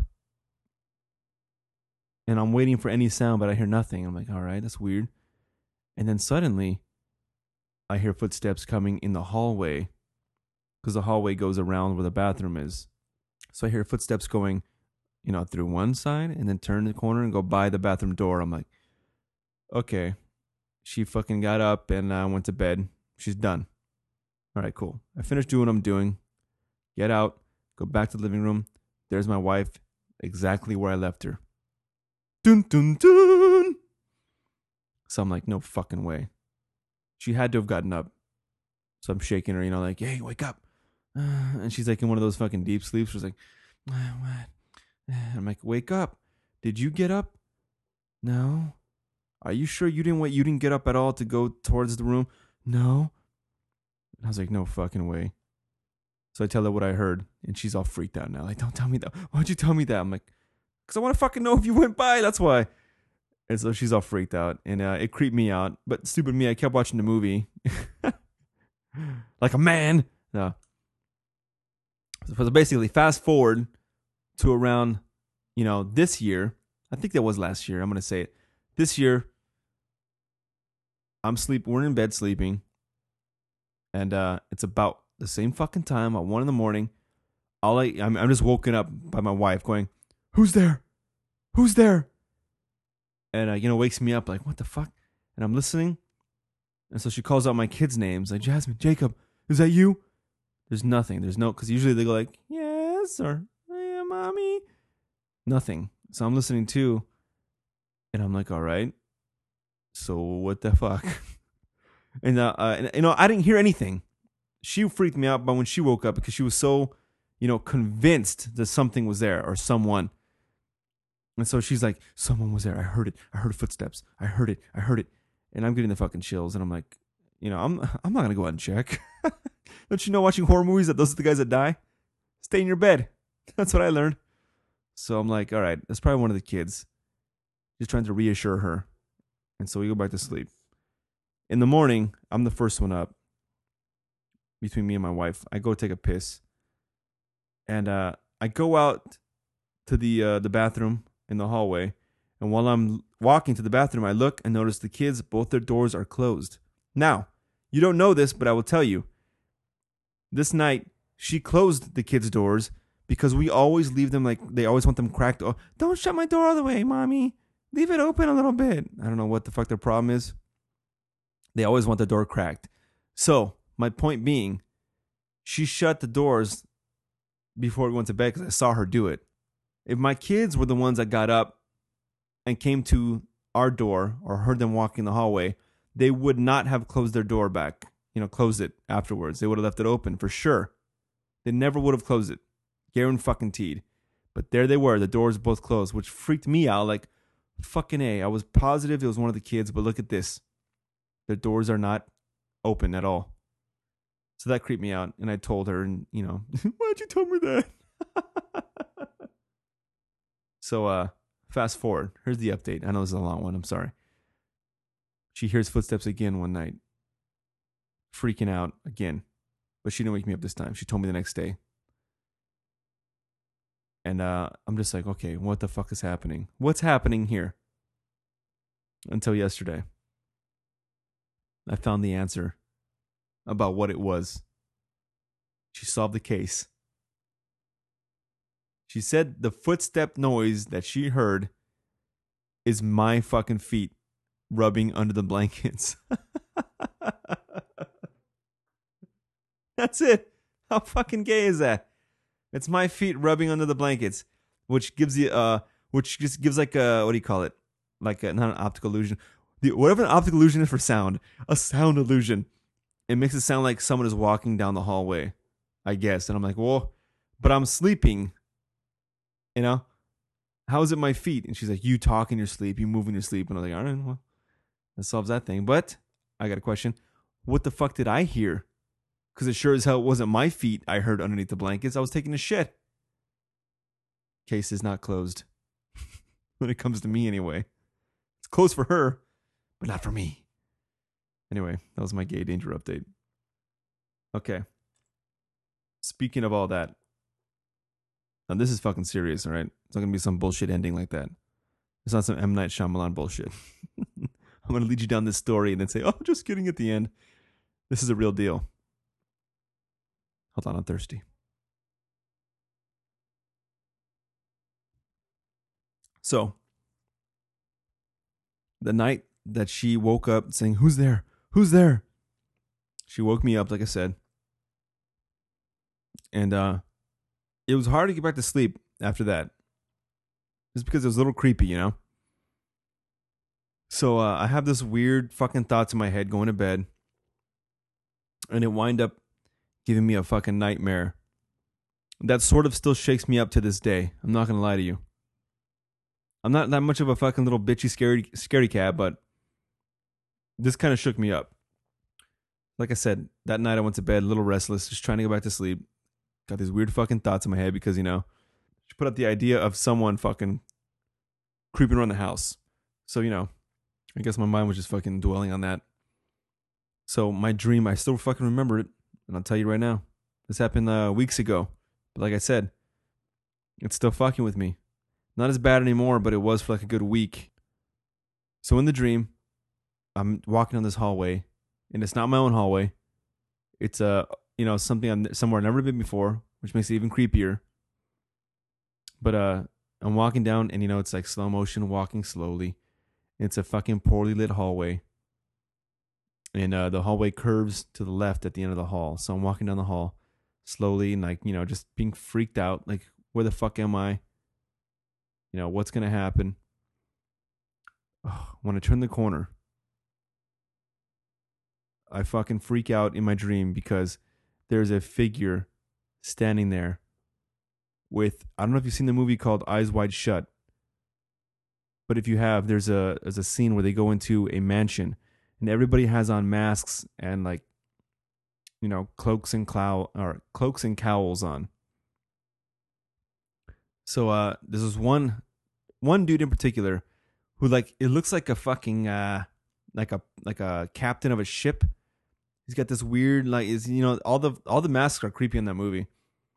And I'm waiting for any sound, but I hear nothing. I'm like, all right, that's weird. And then suddenly, I hear footsteps coming in the hallway. Because the hallway goes around where the bathroom is. So I hear footsteps going, through one side and then turn the corner and go by the bathroom door. I'm like, okay. She fucking got up and went to bed. She's done. All right, cool. I finished doing what I'm doing. Get out. Go back to the living room. There's my wife exactly where I left her. Dun, dun, dun. So I'm like, no fucking way. She had to have gotten up. So I'm shaking her, like, hey, wake up. And she's like in one of those fucking deep sleeps. She's like, what? I'm like, wake up. Did you get up? No. Are you sure you didn't get up at all to go towards the room? No. And I was like, no fucking way. So I tell her what I heard, and she's all freaked out now. Like, don't tell me that. Why'd you tell me that? I'm like, because I want to fucking know if you went by. That's why. And so she's all freaked out, and it creeped me out. But stupid me, I kept watching the movie like a man. No. So basically, fast forward to around, this year. I think that was last year. I'm gonna say it. This year, we're in bed sleeping, and it's about the same fucking time at 1 a.m. I'm just woken up by my wife going, "Who's there? Who's there?" And wakes me up like, "What the fuck?" And I'm listening, and so she calls out my kids' names like Jasmine, Jacob. Is that you? There's nothing. There's no, because usually they go like, "Yes," or "Yeah, mommy." Nothing. So I'm listening too, and I'm like, "All right. So what the fuck?" And I didn't hear anything. She freaked me out, but when she woke up because she was so, convinced that something was there or someone. And so she's like, "Someone was there. I heard it. I heard footsteps. I heard it. I heard it." And I'm getting the fucking chills, and I'm like, I'm not gonna go out and check. Don't you know, watching horror movies, that those are the guys that die? Stay in your bed. That's what I learned. So I'm like, all right, that's probably one of the kids. Just trying to reassure her. And so we go back to sleep. In the morning, I'm the first one up between me and my wife. I go take a piss. And I go out to the bathroom in the hallway. And while I'm walking to the bathroom, I look and notice the kids, both their doors are closed. Now, you don't know this, but I will tell you. This night, she closed the kids' doors because we always leave them they always want them cracked. Oh, don't shut my door all the way, mommy. Leave it open a little bit. I don't know what the fuck their problem is. They always want the door cracked. So, my point being, she shut the doors before we went to bed because I saw her do it. If my kids were the ones that got up and came to our door or heard them walking in the hallway, they would not have closed their door back. Closed it afterwards. They would have left it open for sure. They never would have closed it. Guaranteed. But there they were. The doors both closed, which freaked me out. Like, fucking A. I was positive it was one of the kids, but look at this. Their doors are not open at all. So that creeped me out. And I told her, and, why'd you tell me that? So, fast forward. Here's the update. I know this is a long one. I'm sorry. She hears footsteps again one night. Freaking out again. But she didn't wake me up this time. She told me the next day. And I'm just like, okay, what the fuck is happening? What's happening here? Until yesterday. I found the answer about what it was. She solved the case. She said the footstep noise that she heard is my fucking feet rubbing under the blankets. That's it. How fucking gay is that? It's my feet rubbing under the blankets, which gives you which just gives like a, what do you call it? Like not an optical illusion. Whatever an optical illusion is for sound, a sound illusion. It makes it sound like someone is walking down the hallway, I guess. And I'm like, well, but I'm sleeping. How is it my feet? And she's like, you talk in your sleep, you move in your sleep. And I'm like, all right, well, that solves that thing. But I got a question. What the fuck did I hear? Because it sure as hell wasn't my feet I heard underneath the blankets. I was taking a shit. Case is not closed. When it comes to me, anyway. It's closed for her, but not for me. Anyway, that was my gay danger update. Okay. Speaking of all that. Now, this is fucking serious, all right? It's not going to be some bullshit ending like that. It's not some M. Night Shyamalan bullshit. I'm going to lead you down this story and then say, oh, just kidding at the end. This is a real deal. Hold on, I'm thirsty. So, the night that she woke up saying, who's there? Who's there? She woke me up, like I said. And it was hard to get back to sleep after that. Just because it was a little creepy, So I have this weird fucking thoughts in my head going to bed. And it wind up giving me a fucking nightmare. That sort of still shakes me up to this day. I'm not going to lie to you. I'm not that much of a fucking little bitchy scaredy cat, but this kind of shook me up. Like I said, that night I went to bed a little restless, just trying to go back to sleep. Got these weird fucking thoughts in my head because, she put up the idea of someone fucking creeping around the house. So, I guess my mind was just fucking dwelling on that. So my dream, I still fucking remember it. And I'll tell you right now, this happened weeks ago. But like I said, it's still fucking with me. Not as bad anymore, but it was for like a good week. So in the dream, I'm walking down this hallway, and it's not my own hallway. It's something somewhere I've never been before, which makes it even creepier. But I'm walking down, and it's like slow motion, walking slowly. It's a fucking poorly lit hallway, and the hallway curves to the left at the end of the hall. So I'm walking down the hall slowly, and like just being freaked out. Like, where the fuck am I? What's gonna happen? When I turn the corner, I fucking freak out in my dream because there's a figure standing there with, I don't know if you've seen the movie called Eyes Wide Shut, but if you have, there's a scene where they go into a mansion and everybody has on masks and like cloaks and cowls on. So there's this one dude in particular who, like, it looks like a fucking like a captain of a ship. He's got this weird, like, all the masks are creepy in that movie,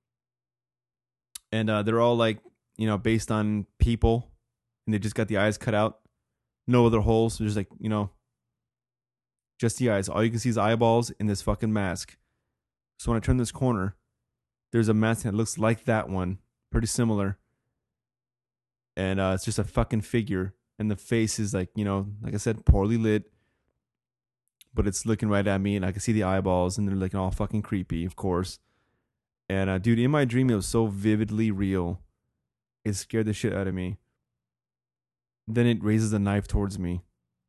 and they're all like based on people, and they just got the eyes cut out, no other holes. So there's like just the eyes. All you can see is eyeballs in this fucking mask. So when I turn this corner, there's a mask that looks like that one, pretty similar, and it's just a fucking figure, and the face is like like I said, poorly lit. But it's looking right at me, and I can see the eyeballs, and they're like all fucking creepy, of course. And dude, in my dream, it was so vividly real. It scared the shit out of me. Then it raises a knife towards me,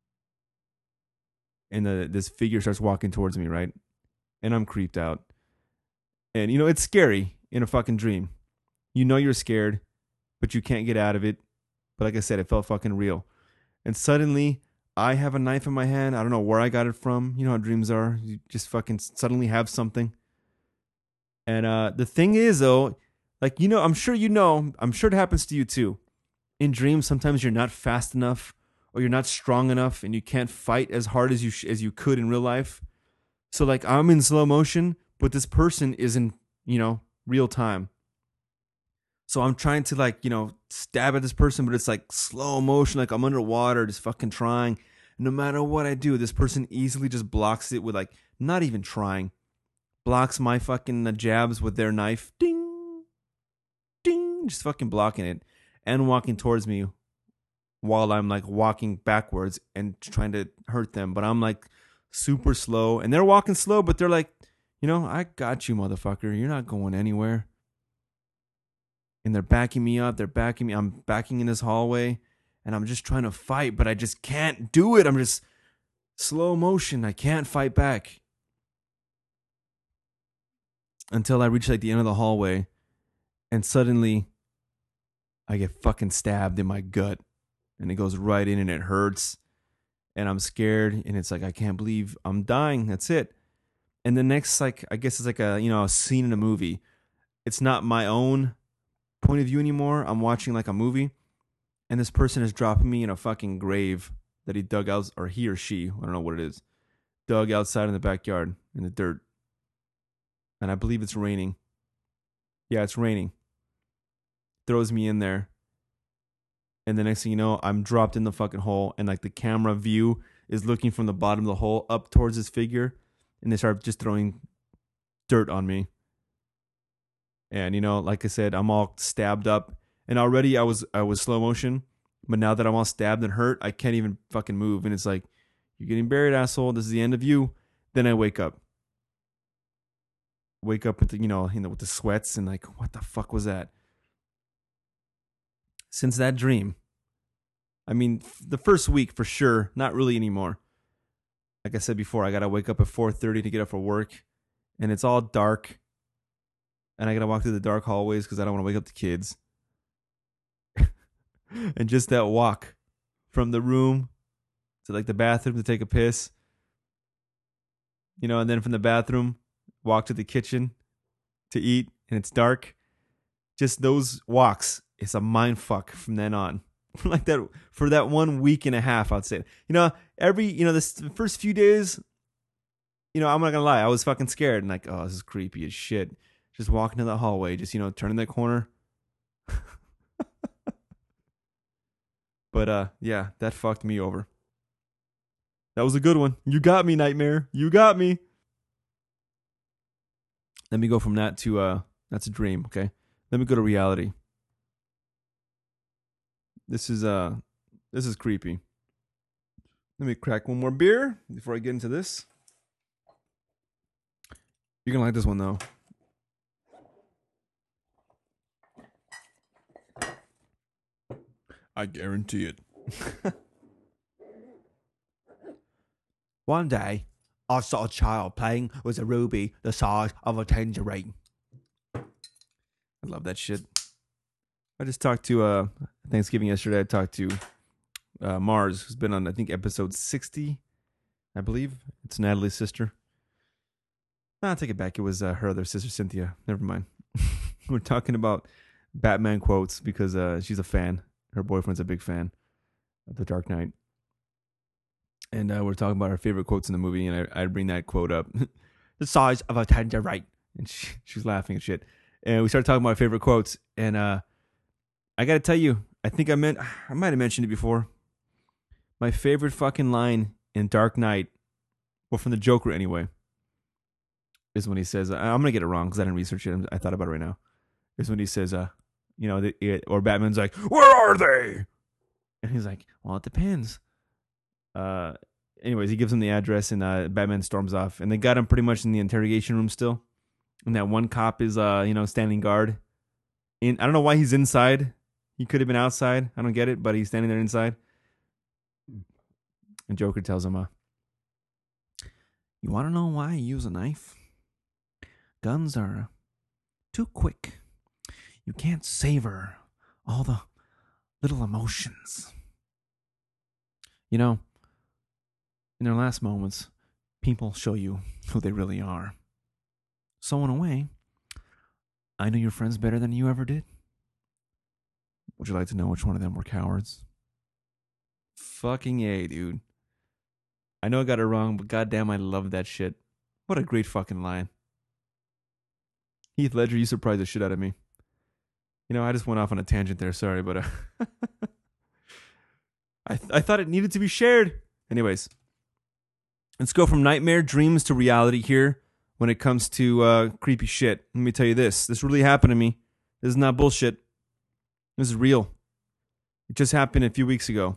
and this figure starts walking towards me, right? And I'm creeped out. And it's scary in a fucking dream. You're scared, but you can't get out of it. But like I said, it felt fucking real. And suddenly, I have a knife in my hand. I don't know where I got it from. You know how dreams are. You just fucking suddenly have something. And the thing is, though, like, I'm sure I'm sure it happens to you too. In dreams, sometimes you're not fast enough or you're not strong enough and you can't fight as hard as you could in real life. So, like, I'm in slow motion, but this person is in, real time. So I'm trying to, like, stab at this person, but it's like slow motion, like I'm underwater, just fucking trying. No matter what I do, this person easily just blocks it with, like, not even trying. Blocks my fucking jabs with their knife. Ding, ding, just fucking blocking it and walking towards me while I'm like walking backwards and trying to hurt them. But I'm like super slow, and they're walking slow, but they're like, I got you, motherfucker. You're not going anywhere. And they're backing me up. They're backing me. I'm backing in this hallway, and I'm just trying to fight, but I just can't do it. I'm just slow motion. I can't fight back until I reach like the end of the hallway, and suddenly I get fucking stabbed in my gut, and it goes right in, and it hurts, and I'm scared, and it's like, I can't believe I'm dying. That's it. And the next, like, I guess it's like a scene in a movie. It's not my own point of view anymore. I'm watching like a movie, and this person is dropping me in a fucking grave that he dug out, or he or she, I don't know what it is, dug outside in the backyard in the dirt. And I believe it's raining. Yeah, it's raining. Throws me in there. And the next thing you know, I'm dropped in the fucking hole, and like the camera view is looking from the bottom of the hole up towards this figure, and they start just throwing dirt on me. And like I said, I'm all stabbed up, and already I was slow motion, but now that I'm all stabbed and hurt, I can't even fucking move. And it's like, you're getting buried, asshole. This is the end of you. Then I wake up with the, with the sweats, and like, what the fuck was that? Since that dream, I mean, the first week for sure, not really anymore. Like I said before, I gotta wake up at 4:30 to get up for work, and it's all dark. And I gotta walk through the dark hallways because I don't want to wake up the kids. And just that walk from the room to like the bathroom to take a piss, and then from the bathroom, walk to the kitchen to eat, and it's dark. Just those walks, it's a mind fuck from then on. like that for that 1 week and a half, I'd say. The first few days, I'm not gonna lie, I was fucking scared and like, oh, this is creepy as shit. Just walking to the hallway, just turning that corner. But yeah, that fucked me over. That was a good one. You got me, Nightmare. You got me. Let me go from that to that's a dream, okay? Let me go to reality. This is creepy. Let me crack one more beer before I get into this. You're gonna like this one though. I guarantee it. One day, I saw a child playing with a ruby the size of a tangerine. I love that shit. I just talked to Thanksgiving yesterday. I talked to Mars, who's been on, I think, episode 60, I believe. It's Natalie's sister. I'll take it back. It was her other sister, Cynthia. Never mind. We're talking about Batman quotes because she's a fan. Her boyfriend's a big fan of The Dark Knight. And we're talking about her favorite quotes in the movie, and I bring that quote up. The size of a tangerine. And she's laughing and shit. And we started talking about our favorite quotes, and I got to tell you, I might have mentioned it before. My favorite fucking line in Dark Knight, well, from the Joker anyway, is when he says, I'm going to get it wrong because I didn't research it. I thought about it right now. Is when he says, or Batman's like, where are they? And he's like, well, it depends. Anyways, he gives him the address, and Batman storms off. And they got him pretty much in the interrogation room still. And that one cop is, standing guard. I don't know why he's inside. He could have been outside. I don't get it, but he's standing there inside. And Joker tells him, you want to know why I use a knife? Guns are too quick. You can't savor all the little emotions. In their last moments, people show you who they really are. So in a way, I know your friends better than you ever did. Would you like to know which one of them were cowards? Fucking A, dude. I know I got it wrong, but goddamn, I love that shit. What a great fucking line. Heath Ledger, you surprised the shit out of me. I just went off on a tangent there, sorry, but I thought it needed to be shared. Anyways, let's go from nightmare dreams to reality here when it comes to creepy shit. Let me tell you this. This really happened to me. This is not bullshit. This is real. It just happened a few weeks ago.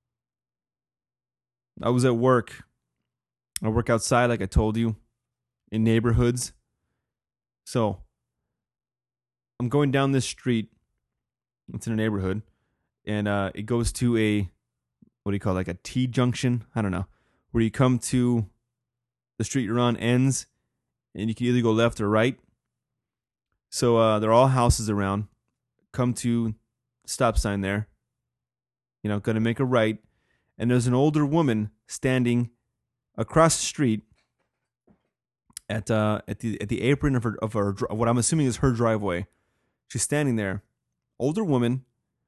I was at work. I work outside, like I told you, in neighborhoods. So, I'm going down this street. It's in a neighborhood. And it goes to a, what do you call it, like a T-junction? I don't know. Where you come to the street you're on ends, and you can either go left or right. So, there are all houses around. Come to stop sign there. Going to make a right. And there's an older woman standing across the street at the apron of her what I'm assuming is her driveway. She's standing there, older woman.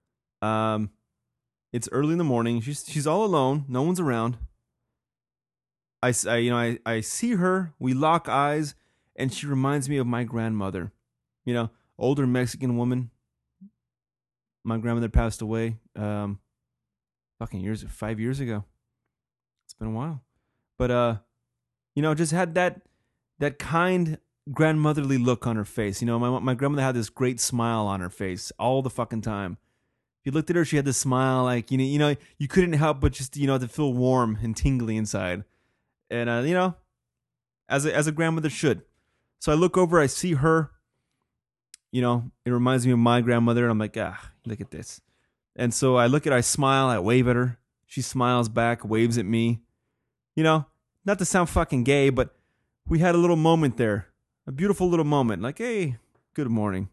It's early in the morning. She's all alone. No one's around. I see her. We lock eyes, and she reminds me of my grandmother. Older Mexican woman. My grandmother passed away. Fucking 5 years ago. It's been a while. But just had that kind grandmotherly look on her face. My grandmother had this great smile on her face all the fucking time. If you looked at her, she had this smile like you couldn't help but just to feel warm and tingly inside. And as a grandmother should. So I look over, I see her. It reminds me of my grandmother, and I'm like, look at this. And so I smile, I wave at her. She smiles back, waves at me. Not to sound fucking gay, but we had a little moment there. A beautiful little moment. Like, hey, good morning.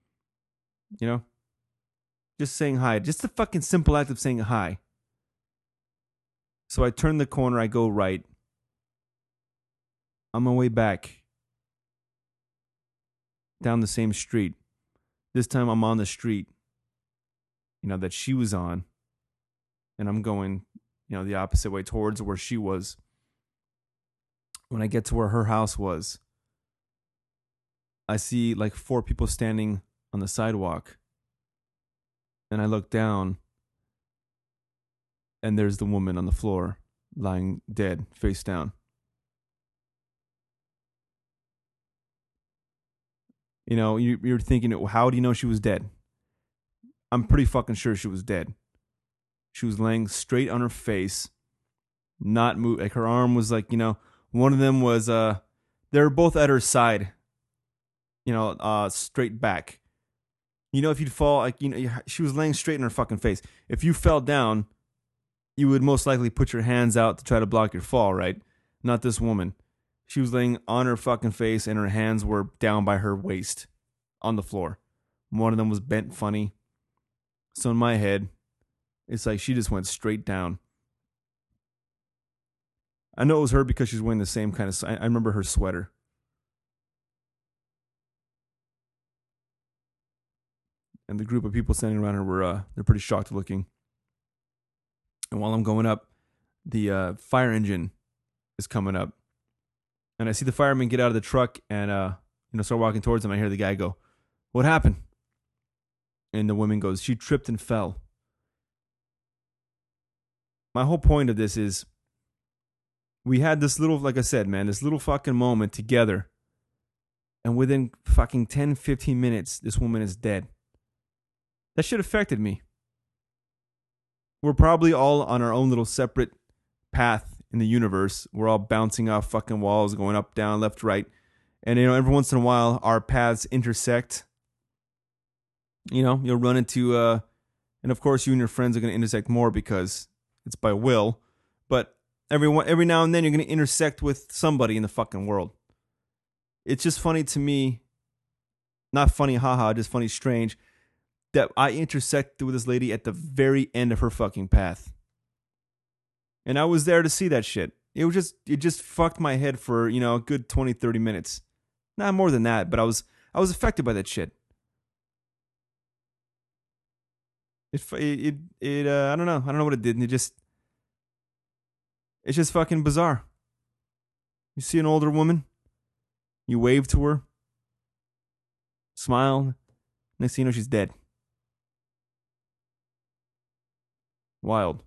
Just saying hi. Just the fucking simple act of saying hi. So I turn the corner, I go right. On my way back. Down the same street. This time I'm on the street that she was on. and I'm going, the opposite way towards where she was. When I get to where her house was, I see like 4 people standing on the sidewalk. And I look down, and there's the woman on the floor, lying dead, face down. You're thinking, how do you know she was dead? I'm pretty fucking sure she was dead. She was laying straight on her face, not move. Like her arm was like, one of them was they were both at her side, straight back. If you'd fall, like, she was laying straight in her fucking face. If you fell down, you would most likely put your hands out to try to block your fall, right? Not this woman. She was laying on her fucking face, and her hands were down by her waist on the floor. One of them was bent funny. So in my head, it's like she just went straight down. I know it was her because she's wearing the same kind of... I remember her sweater. And the group of people standing around her were they're pretty shocked looking. And while I'm going up, the fire engine is coming up. And I see the fireman get out of the truck and start walking towards him. I hear the guy go, "What happened?" And the woman goes, "She tripped and fell." My whole point of this is we had this little, like I said, man, this little fucking moment together. And within fucking 10, 15 minutes, this woman is dead. That shit affected me. We're probably all on our own little separate path in the universe. We're all bouncing off fucking walls, going up, down, left, right. And, every once in a while, our paths intersect. You'll run into, and of course, you and your friends are going to intersect more because it's by will. But every now and then, you're going to intersect with somebody in the fucking world. It's just funny to me, not funny, haha, just funny, strange, that I intersected with this lady at the very end of her fucking path. And I was there to see that shit. It just fucked my head for, a good 20, 30 minutes. Not more than that, but I was affected by that shit. I don't know. I don't know what it did. It's just fucking bizarre. You see an older woman, you wave to her, smile, next thing you know, she's dead. Wild.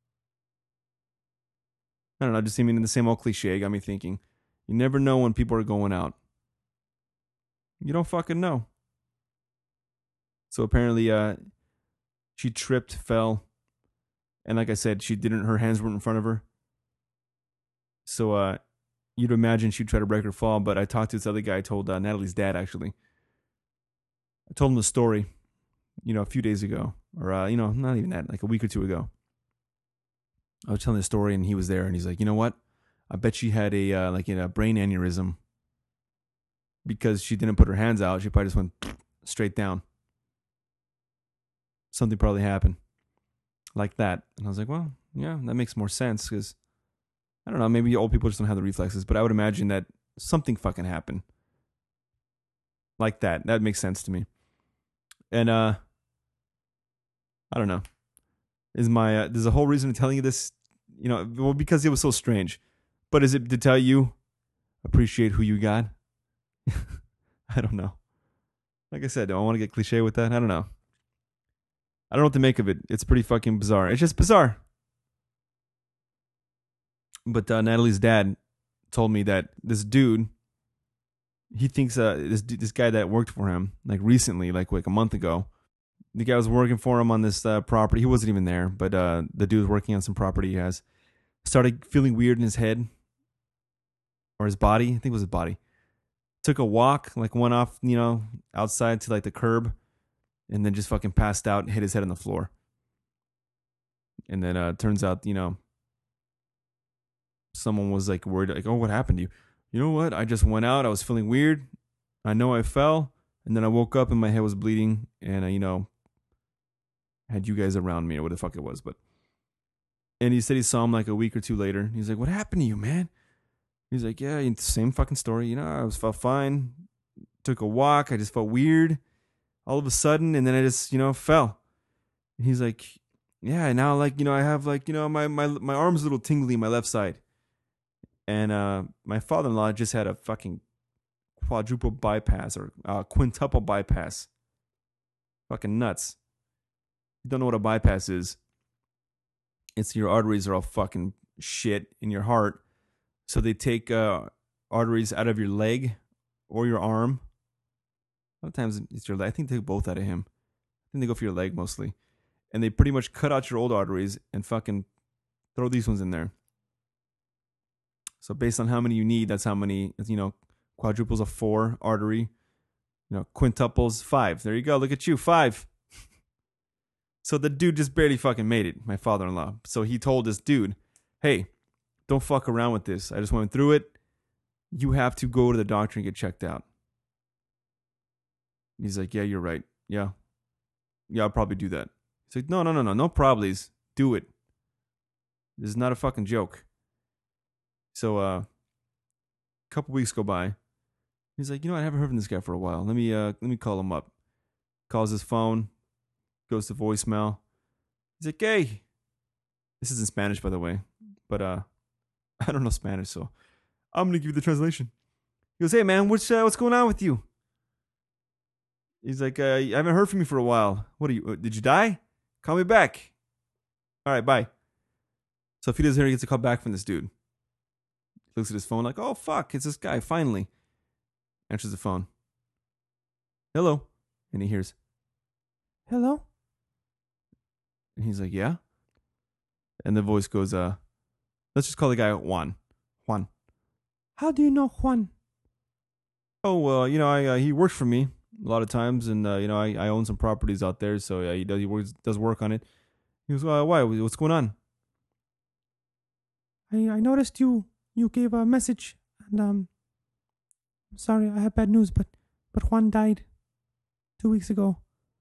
I don't know, just seeming in the same old cliche got me thinking. You never know when people are going out. You don't fucking know. So apparently, she tripped, fell, and like I said, her hands weren't in front of her. So you'd imagine she'd try to break her fall, but I talked to this other guy. I told Natalie's dad, actually. I told him the story, a few days ago, or not even that, like a week or two ago. I was telling the story, and he was there, and he's like, "You know what? I bet she had a brain aneurysm because she didn't put her hands out. She probably just went straight down. Something probably happened like that." And I was like, "Well, yeah, that makes more sense because I don't know, maybe old people just don't have the reflexes, but I would imagine that something fucking happened like that. That makes sense to me." And I don't know. There's a whole reason for telling you this, because it was so strange. But is it to tell you, appreciate who you got? I don't know. Like I said, do I want to get cliche with that? I don't know. I don't know what to make of it. It's pretty fucking bizarre. It's just bizarre. But Natalie's dad told me that this dude, he thinks this guy that worked for him, like recently, like a month ago, the guy was working for him on this property. He wasn't even there, but the dude was working on some property he has. Started feeling weird in his head or his body. I think it was his body. Took a walk, like went off, outside to like the curb, and then just fucking passed out and hit his head on the floor. And then turns out, someone was like worried, like, "Oh, what happened to you?" "You know what? I just went out. I was feeling weird. I know I fell, and then I woke up and my head was bleeding, and had you guys around me," or what the fuck it was. And he said he saw him like a week or two later. He's like, "What happened to you, man?" He's like, "Yeah, same fucking story. I felt fine. Took a walk. I just felt weird all of a sudden, and then I just, fell." And he's like, Yeah, now like, I have like, my arm's a little tingly, my left side. And my father-in-law just had a fucking quadruple bypass or quintuple bypass. Fucking nuts. You don't know what a bypass is. It's your arteries are all fucking shit in your heart. So they take arteries out of your leg or your arm. A lot of times it's your leg. I think they take both out of him. I think they go for your leg mostly. And they pretty much cut out your old arteries and fucking throw these ones in there. So based on how many you need, that's how many, quadruples of 4 artery, quintuples 5. There you go. Look at you, 5. So the dude just barely fucking made it, my father-in-law. So he told this dude, hey, don't fuck around with this. I just went through it. You have to go to the doctor and get checked out. And he's like, yeah, you're right. Yeah, I'll probably do that. He's like, no, no probablys. Do it. This is not a fucking joke. So a couple weeks go by. He's like, I haven't heard from this guy for a while. Let me call him up. Calls his phone. Goes to voicemail. He's like, hey. This is in Spanish, by the way. But I don't know Spanish, so I'm gonna give you the translation. He goes, hey man, what's going on with you? He's like, I haven't heard from you for a while. What are you? Did you die? Call me back. All right, bye. So if he doesn't hear, he gets a call back from this dude. He looks at his phone like, oh fuck, it's this guy. Finally, answers the phone. Hello, and he hears, hello. And he's like, yeah. And the voice goes, let's just call the guy Juan. Juan. How do you know Juan? Oh, well, he works for me a lot of times, and I own some properties out there, so yeah, does work on it. He goes, why? What's going on? I noticed you gave a message, and I'm sorry, I have bad news, but Juan died 2 weeks ago.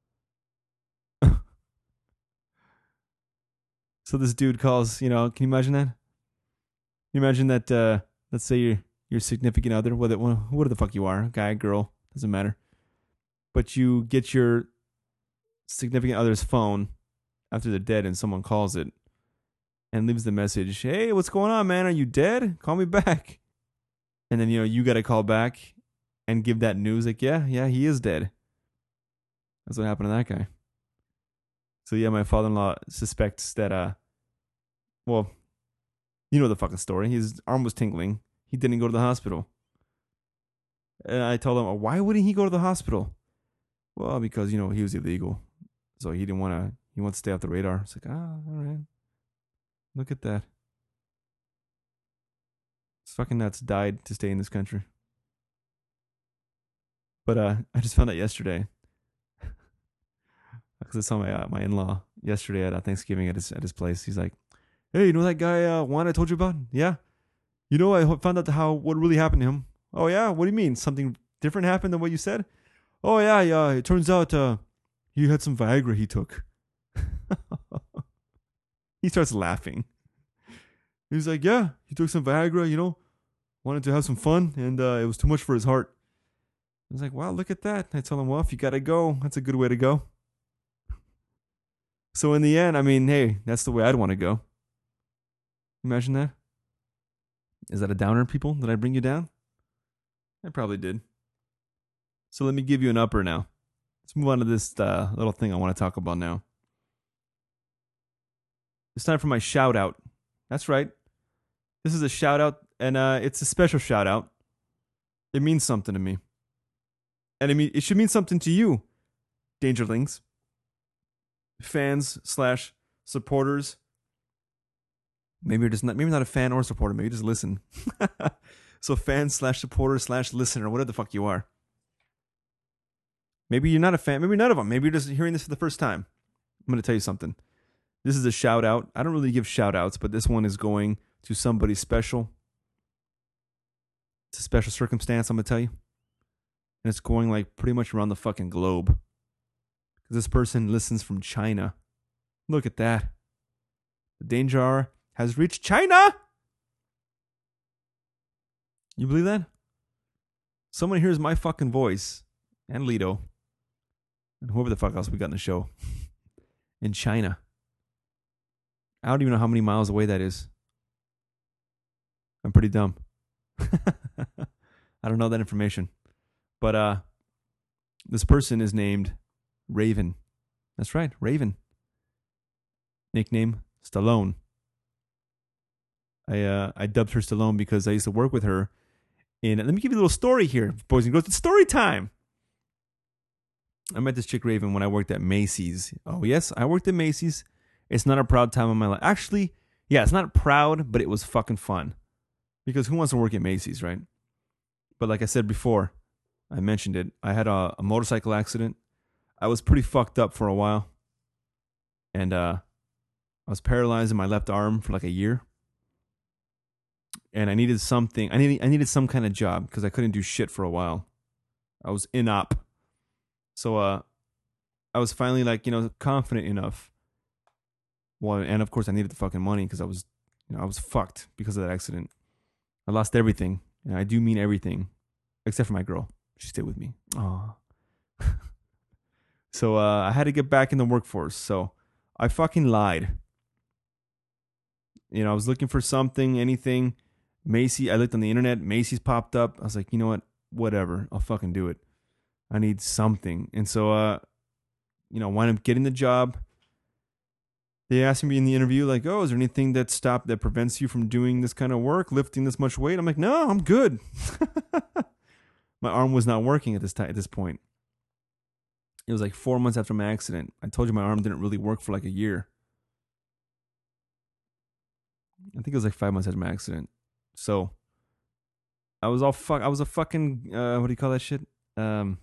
So this dude calls, can you imagine that? Can you imagine that, let's say your significant other, whether the fuck you are, guy, girl, doesn't matter. But you get your significant other's phone after they're dead and someone calls it and leaves the message, hey, what's going on, man? Are you dead? Call me back. And then, you got to call back and give that news like, yeah, he is dead. That's what happened to that guy. So yeah, my father-in-law suspects that, well, you know the fucking story. His arm was tingling. He didn't go to the hospital. And I told him, why wouldn't he go to the hospital? Well, because, he was illegal. So he didn't want to, he wants to stay off the radar. It's like, all right. Look at that. This fucking nuts died to stay in this country. But I just found out yesterday. Because I saw my in-law yesterday at Thanksgiving at his place. He's like, hey, you know that guy Juan I told you about? Yeah. I found out what really happened to him. Oh yeah? What do you mean? Something different happened than what you said? Oh yeah. It turns out he had some Viagra he took. He starts laughing. He's like, yeah, he took some Viagra, wanted to have some fun, and it was too much for his heart. I was like, wow, look at that. I tell him, well, if you gotta go, that's a good way to go. So in the end, I mean, hey, that's the way I'd want to go. Imagine that. Is that a downer, people? Did I bring you down? I probably did. So let me give you an upper now. Let's move on to this little thing I want to talk about now. It's time for my shout out. That's right. This is a shout out, and it's a special shout out. It means something to me. And it should mean something to you, Dangerlings. Fans / supporters. Maybe you're maybe not a fan or supporter, maybe you just listen. So fan / supporter / listener, whatever the fuck you are. Maybe you're not a fan, maybe none of them. Maybe you're just hearing this for the first time. I'm going to tell you something. This is a shout out. I don't really give shout outs, but this one is going to somebody special. It's a special circumstance, I'm going to tell you. And it's going like pretty much around the fucking globe. Because this person listens from China. Look at that. The Danger Hour has reached China! You believe that? Someone hears my fucking voice, and Lido, and whoever the fuck else we got in the show, in China. I don't even know how many miles away that is. I'm pretty dumb. I don't know that information. But this person is named Raven. That's right, Raven. Nickname Stallone. I dubbed her Stallone because I used to work with her. And let me give you a little story here, boys and girls. It's story time. I met this chick Raven when I worked at Macy's. Oh yes, I worked at Macy's. It's not a proud time of my life. Actually, yeah, it's not proud, but it was fucking fun. Because who wants to work at Macy's, right? But like I said before, I mentioned it. I had a motorcycle accident. I was pretty fucked up for a while. And I was paralyzed in my left arm for like a year. And I needed something. I needed some kind of job because I couldn't do shit for a while. I was inop. So I was finally like, confident enough. Well, and of course I needed the fucking money because I was fucked because of that accident. I lost everything. And I do mean everything. Except for my girl. She stayed with me. Aww. So I had to get back in the workforce. So I fucking lied. I was looking for something, anything. Macy's, I looked on the internet. Macy's popped up. I was like, you know what? Whatever. I'll fucking do it. I need something. And so, wind up getting the job. They asked me in the interview, like, oh, is there anything that prevents you from doing this kind of work, lifting this much weight? I'm like, no, I'm good. My arm was not working at this point. It was like 4 months after my accident. I told you my arm didn't really work for like a year. I think it was like 5 months after my accident. So I was a fucking what do you call that shit? A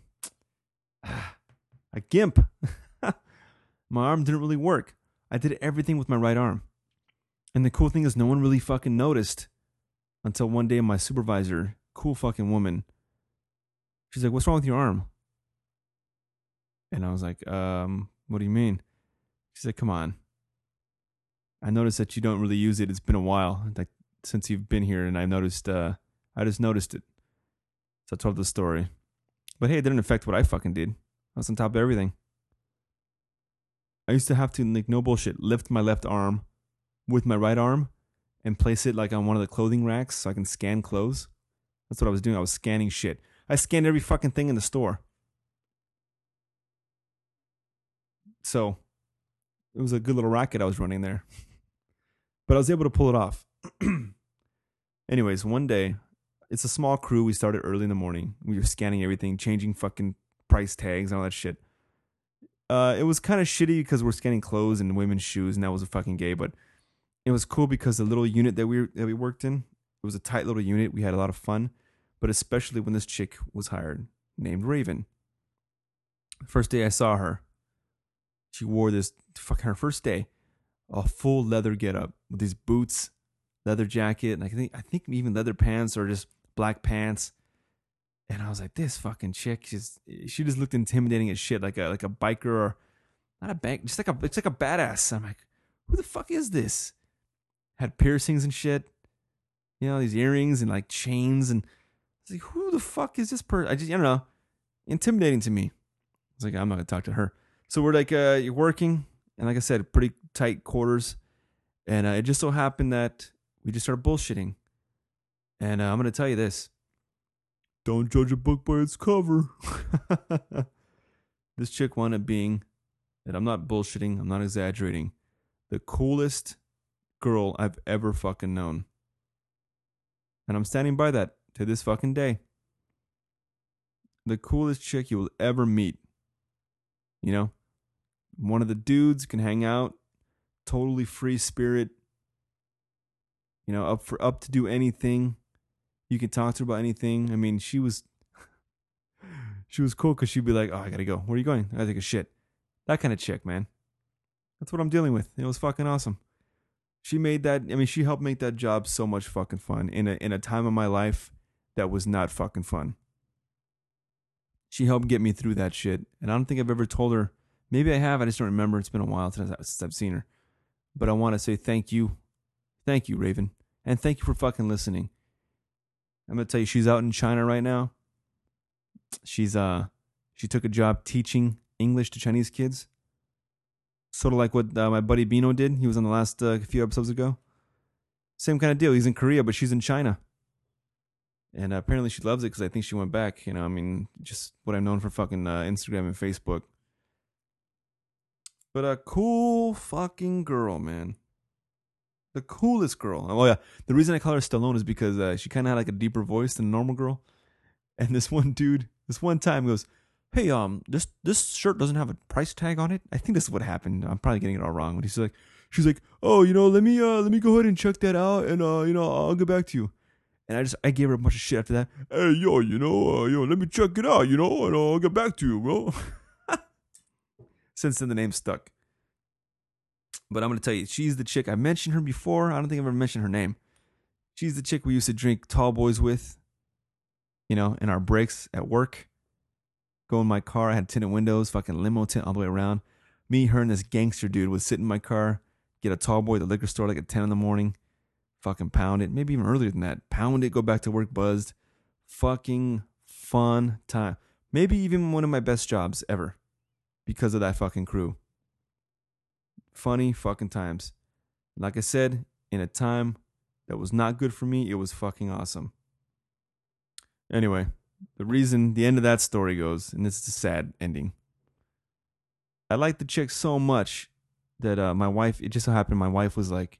gimp. My arm didn't really work. I did everything with my right arm. And the cool thing is no one really fucking noticed until one day my supervisor, cool fucking woman, she's like, what's wrong with your arm? And I was like, what do you mean? She's like, come on. I noticed that you don't really use it. It's been a while, like since you've been here, and I just noticed it. So I told the story. But hey, it didn't affect what I fucking did. I was on top of everything. I used to have to, like, no bullshit, lift my left arm with my right arm and place it like on one of the clothing racks so I can scan clothes. That's what I was doing. I was scanning shit. I scanned every fucking thing in the store. So it was a good little racket I was running there. But I was able to pull it off. Anyways, one day, it's a small crew. We started early in the morning. We were scanning everything, changing fucking price tags and all that shit. It was kind of shitty because we're scanning clothes and women's shoes, and that was a fucking gay. But it was cool because the little unit that we worked in, it was a tight little unit. We had a lot of fun, but especially when this chick was hired, named Raven. The first day I saw her, she wore this fucking her first day, a full leather getup with these boots, leather jacket, and I think even leather pants or just black pants. And I was like, this fucking chick, she just looked intimidating as shit, like a biker or not a bank, just it's like a badass. I'm like, who the fuck is this? Had piercings and shit, these earrings and like chains, and I was like, who the fuck is this person? I don't know, intimidating to me. I was like, I'm not gonna talk to her. So we're like, you're working, and like I said, pretty tight quarters, and it just so happened that we just started bullshitting. And I'm gonna tell you this. Don't judge a book by its cover. This chick wound up being, and I'm not bullshitting, I'm not exaggerating, the coolest girl I've ever fucking known. And I'm standing by that to this fucking day. The coolest chick you will ever meet. One of the dudes can hang out, totally free spirit, up to do anything. You can talk to her about anything. I mean, she was cool because she'd be like, oh, I gotta go. Where are you going? I gotta take a shit. That kind of chick, man. That's what I'm dealing with. It was fucking awesome. She helped make that job so much fucking fun in a time of my life that was not fucking fun. She helped get me through that shit. And I don't think I've ever told her. Maybe I have. I just don't remember. It's been a while since I've seen her. But I want to say thank you. Thank you, Raven. And thank you for fucking listening. I'm going to tell you, she's out in China right now. She took a job teaching English to Chinese kids. Sort of like what my buddy Bino did. He was on the last few episodes ago. Same kind of deal. He's in Korea, but she's in China. And apparently she loves it because I think she went back. You know, I mean, just what I'm known for fucking Instagram and Facebook. But a cool fucking girl, man. The coolest girl. Oh, yeah. The reason I call her Stallone is because she kind of had like a deeper voice than a normal girl. And this one dude, this one time goes, hey, this shirt doesn't have a price tag on it. I think this is what happened. I'm probably getting it all wrong. But she's like, oh, let me go ahead and check that out, and I'll get back to you. And I gave her a bunch of shit after that. Hey, yo, let me check it out, and I'll get back to you, bro. Since then, the name stuck. But I'm gonna tell you, she's the chick. I mentioned her before. I don't think I've ever mentioned her name. She's the chick we used to drink tall boys with. In our breaks at work. Go in my car. I had tinted windows, fucking limo tint all the way around. Me, her, and this gangster dude would sit in my car, get a tall boy at the liquor store like at 10 in the morning, fucking pound it. Maybe even earlier than that. Pound it, go back to work buzzed. Fucking fun time. Maybe even one of my best jobs ever because of that fucking crew. Funny fucking times. Like I said, in a time that was not good for me, it was fucking awesome. Anyway, the end of that story goes, and it's a sad ending. I liked the chick so much that my wife, it just so happened my wife was like,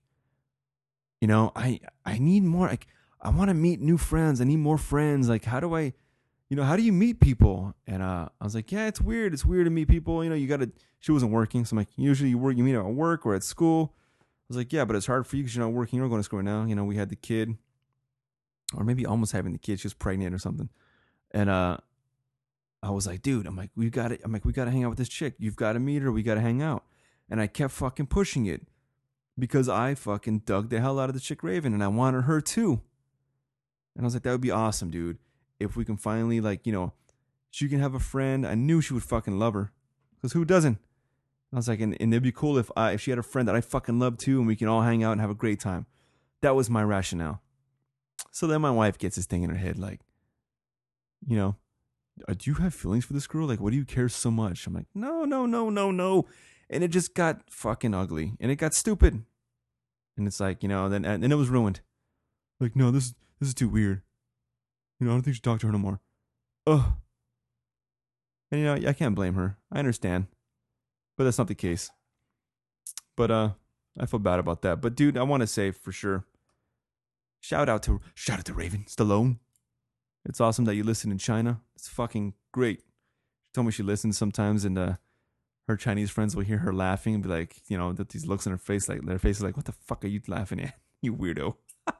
I need more, I want to meet new friends. I need more friends. Like, how do you meet people? And I was like, yeah, it's weird. It's weird to meet people. She wasn't working. So I'm like, usually you meet at work or at school. I was like, yeah, but it's hard for you because you're not working. You're going to school right now. We had the kid, or maybe almost having the kid. She was pregnant or something. And I was like, dude, we got to hang out with this chick. You've got to meet her. We got to hang out. And I kept fucking pushing it because I fucking dug the hell out of the chick Raven and I wanted her too. And I was like, that would be awesome, dude. If we can finally, she can have a friend. I knew she would fucking love her because who doesn't? I was like, and it'd be cool if she had a friend that I fucking love too and we can all hang out and have a great time. That was my rationale. So then my wife gets this thing in her head like, do you have feelings for this girl? Like, what do you care so much? I'm like, no. And it just got fucking ugly. And it got stupid. And it's like, then it was ruined. Like, no, this is too weird. I don't think you should talk to her no more. Ugh. And, I can't blame her. I understand. But that's not the case. But, I feel bad about that. But, dude, I want to say for sure, shout out to Raven Stallone. It's awesome that you listen in China. It's fucking great. She told me she listens sometimes, and her Chinese friends will hear her laughing and be like, that these looks on her face, like their face is like, what the fuck are you laughing at, you weirdo?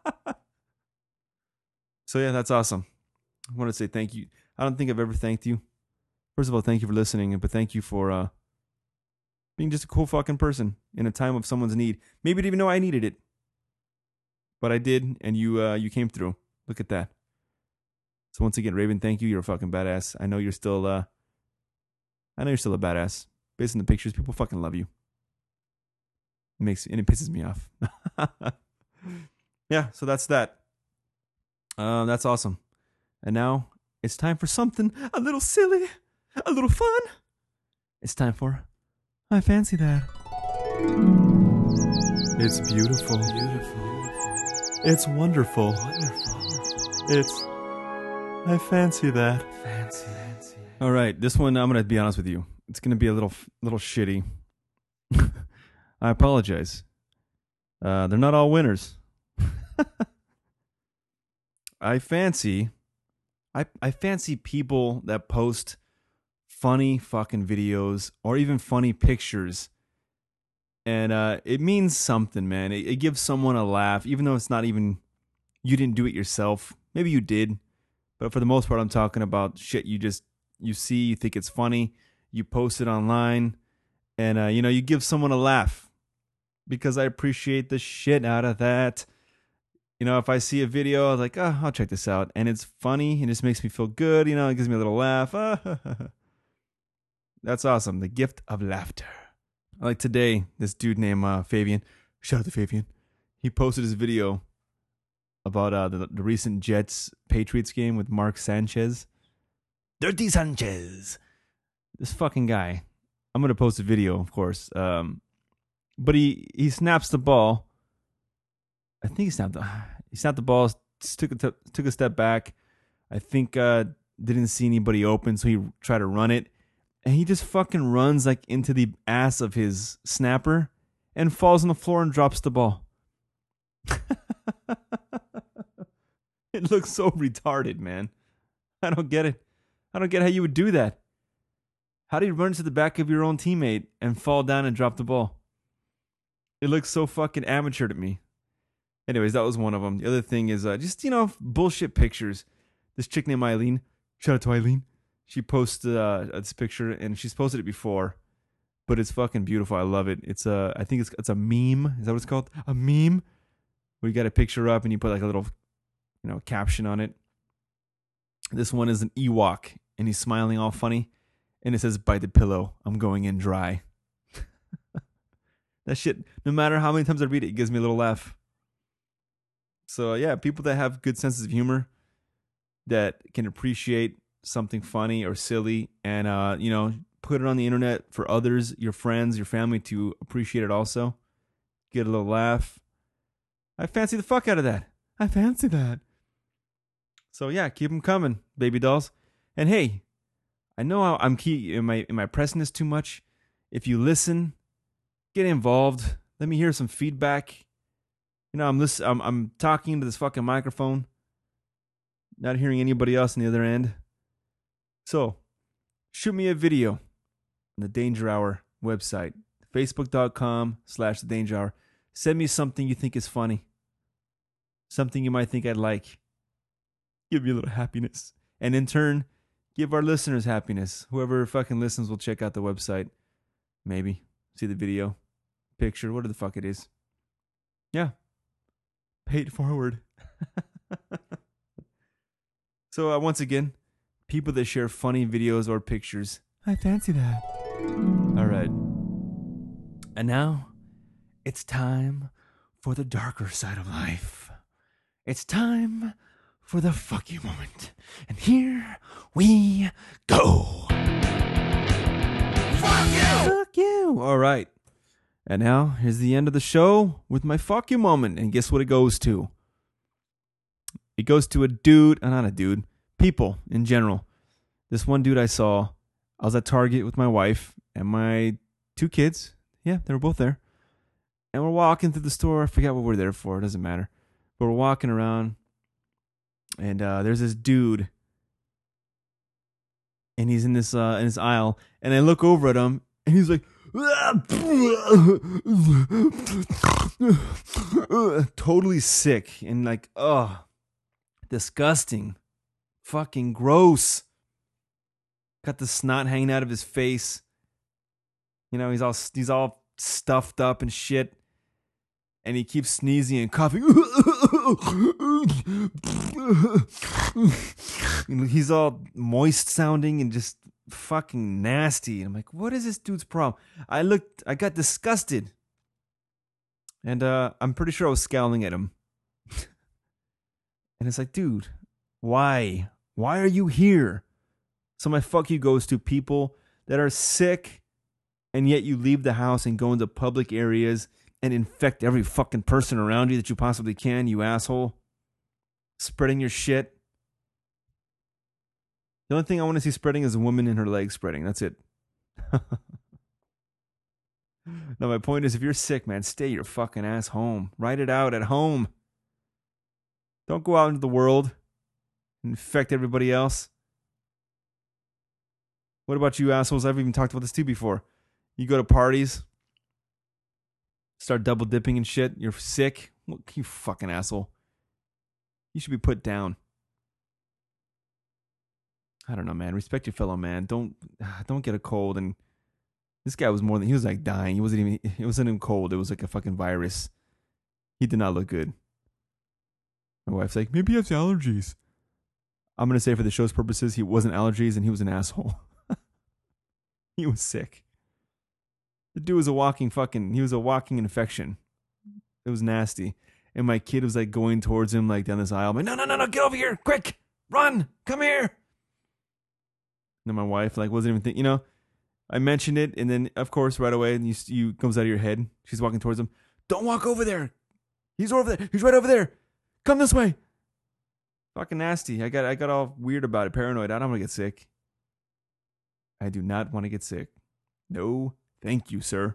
So yeah, that's awesome. I want to say thank you. I don't think I've ever thanked you. First of all, thank you for listening, but thank you for being just a cool fucking person in a time of someone's need. Maybe you didn't even know I needed it, but I did, and you came through. Look at that. So once again, Raven, thank you. You're a fucking badass. I know you're still a badass. Based on the pictures, people fucking love you. And it pisses me off. Yeah, so that's that. That's awesome. And now it's time for something a little silly, a little fun. It's time for I Fancy That. It's beautiful. It's wonderful. It's I fancy that. Fancy. All right, this one I'm gonna be honest with you. It's gonna be a little shitty. I apologize. They're not all winners. I fancy people that post funny fucking videos or even funny pictures, and it means something, man. It gives someone a laugh, even though it's not even you didn't do it yourself. Maybe you did. But for the most part, I'm talking about shit you see, you think it's funny, you post it online, and you give someone a laugh because I appreciate the shit out of that. If I see a video, I'm like, oh, I'll check this out, and it's funny, and it just makes me feel good. It gives me a little laugh. That's awesome. The gift of laughter. Like today, this dude named Fabian. Shout out to Fabian. He posted his video about the recent Jets-Patriots game with Mark Sanchez. Dirty Sanchez. This fucking guy. I'm gonna post a video, of course. But he snaps the ball. I think he snapped the ball. Took a step back. I think didn't see anybody open, so he tried to run it, and he just fucking runs like into the ass of his snapper, and falls on the floor and drops the ball. It looks so retarded, man. I don't get it. I don't get how you would do that. How do you run to the back of your own teammate and fall down and drop the ball? It looks so fucking amateur to me. Anyways, that was one of them. The other thing is just, bullshit pictures. This chick named Eileen, shout out to Eileen. She posted this picture, and she's posted it before, but it's fucking beautiful. I love it. I think it's a meme. Is that what it's called? A meme? Where you got a picture up and you put like a little, caption on it. This one is an Ewok, and he's smiling all funny, and it says, "Bite the pillow. I'm going in dry." That shit, no matter how many times I read it, it gives me a little laugh. So yeah, people that have good senses of humor, that can appreciate something funny or silly, and put it on the internet for others, your friends, your family to appreciate it also, get a little laugh. I fancy the fuck out of that. I fancy that. So yeah, keep them coming, baby dolls. And hey, I know I'm key. Am I pressing this too much? If you listen, get involved. Let me hear some feedback. I'm talking to this fucking microphone, not hearing anybody else on the other end. So, shoot me a video on the Danger Hour website, facebook.com/The Danger Hour. Send me something you think is funny, something you might think I'd like. Give me a little happiness, and in turn, give our listeners happiness. Whoever fucking listens will check out the website, maybe see the video, picture, whatever the fuck it is. Yeah. Pay it forward. So once again, people that share funny videos or pictures, I fancy that. All right. And now, it's time for the darker side of life. It's time for the fuck you moment. And here we go. Fuck you! Fuck you! All right. And now, here's the end of the show with my fuck you moment. And guess what it goes to? It goes to people in general. This one dude I saw, I was at Target with my wife and my 2 kids. Yeah, they were both there. And we're walking through the store. I forget what we're there for. It doesn't matter. But we're walking around. And there's this dude. And he's in this in his aisle. And I look over at him. And he's like, totally sick and like, disgusting, fucking gross. Got the snot hanging out of his face. He's all stuffed up and shit, and he keeps sneezing and coughing. He's all moist sounding and just fucking nasty. And I'm like, what is this dude's problem? I got disgusted. And I'm pretty sure I was scowling at him. And it's like, dude, why? Why are you here? So my fuck you goes to people that are sick, and yet you leave the house and go into public areas and infect every fucking person around you that you possibly can, you asshole. Spreading your shit. The only thing I want to see spreading is a woman in her legs spreading. That's it. No, my point is, if you're sick, man, stay your fucking ass home. Write it out at home. Don't go out into the world and infect everybody else. What about you assholes? I've even talked about this too before. You go to parties, start double dipping and shit. You're sick. You fucking asshole. You should be put down. I don't know, man. Respect your fellow man. Don't get a cold. And this guy was he was like dying. It wasn't even cold. It was like a fucking virus. He did not look good. My wife's like, maybe he has allergies. I'm going to say for the show's purposes, he wasn't allergies and he was an asshole. He was sick. The dude was a walking infection. It was nasty. And my kid was like going towards him like down this aisle. I'm like, no, get over here, quick, run, come here. And then my wife like wasn't even thinking, I mentioned it, and then of course right away, and you comes out of your head. She's walking towards him. Don't walk over there. He's over there. He's right over there. Come this way. Fucking nasty. I got all weird about it, paranoid. I don't want to get sick. I do not want to get sick. No, thank you, sir.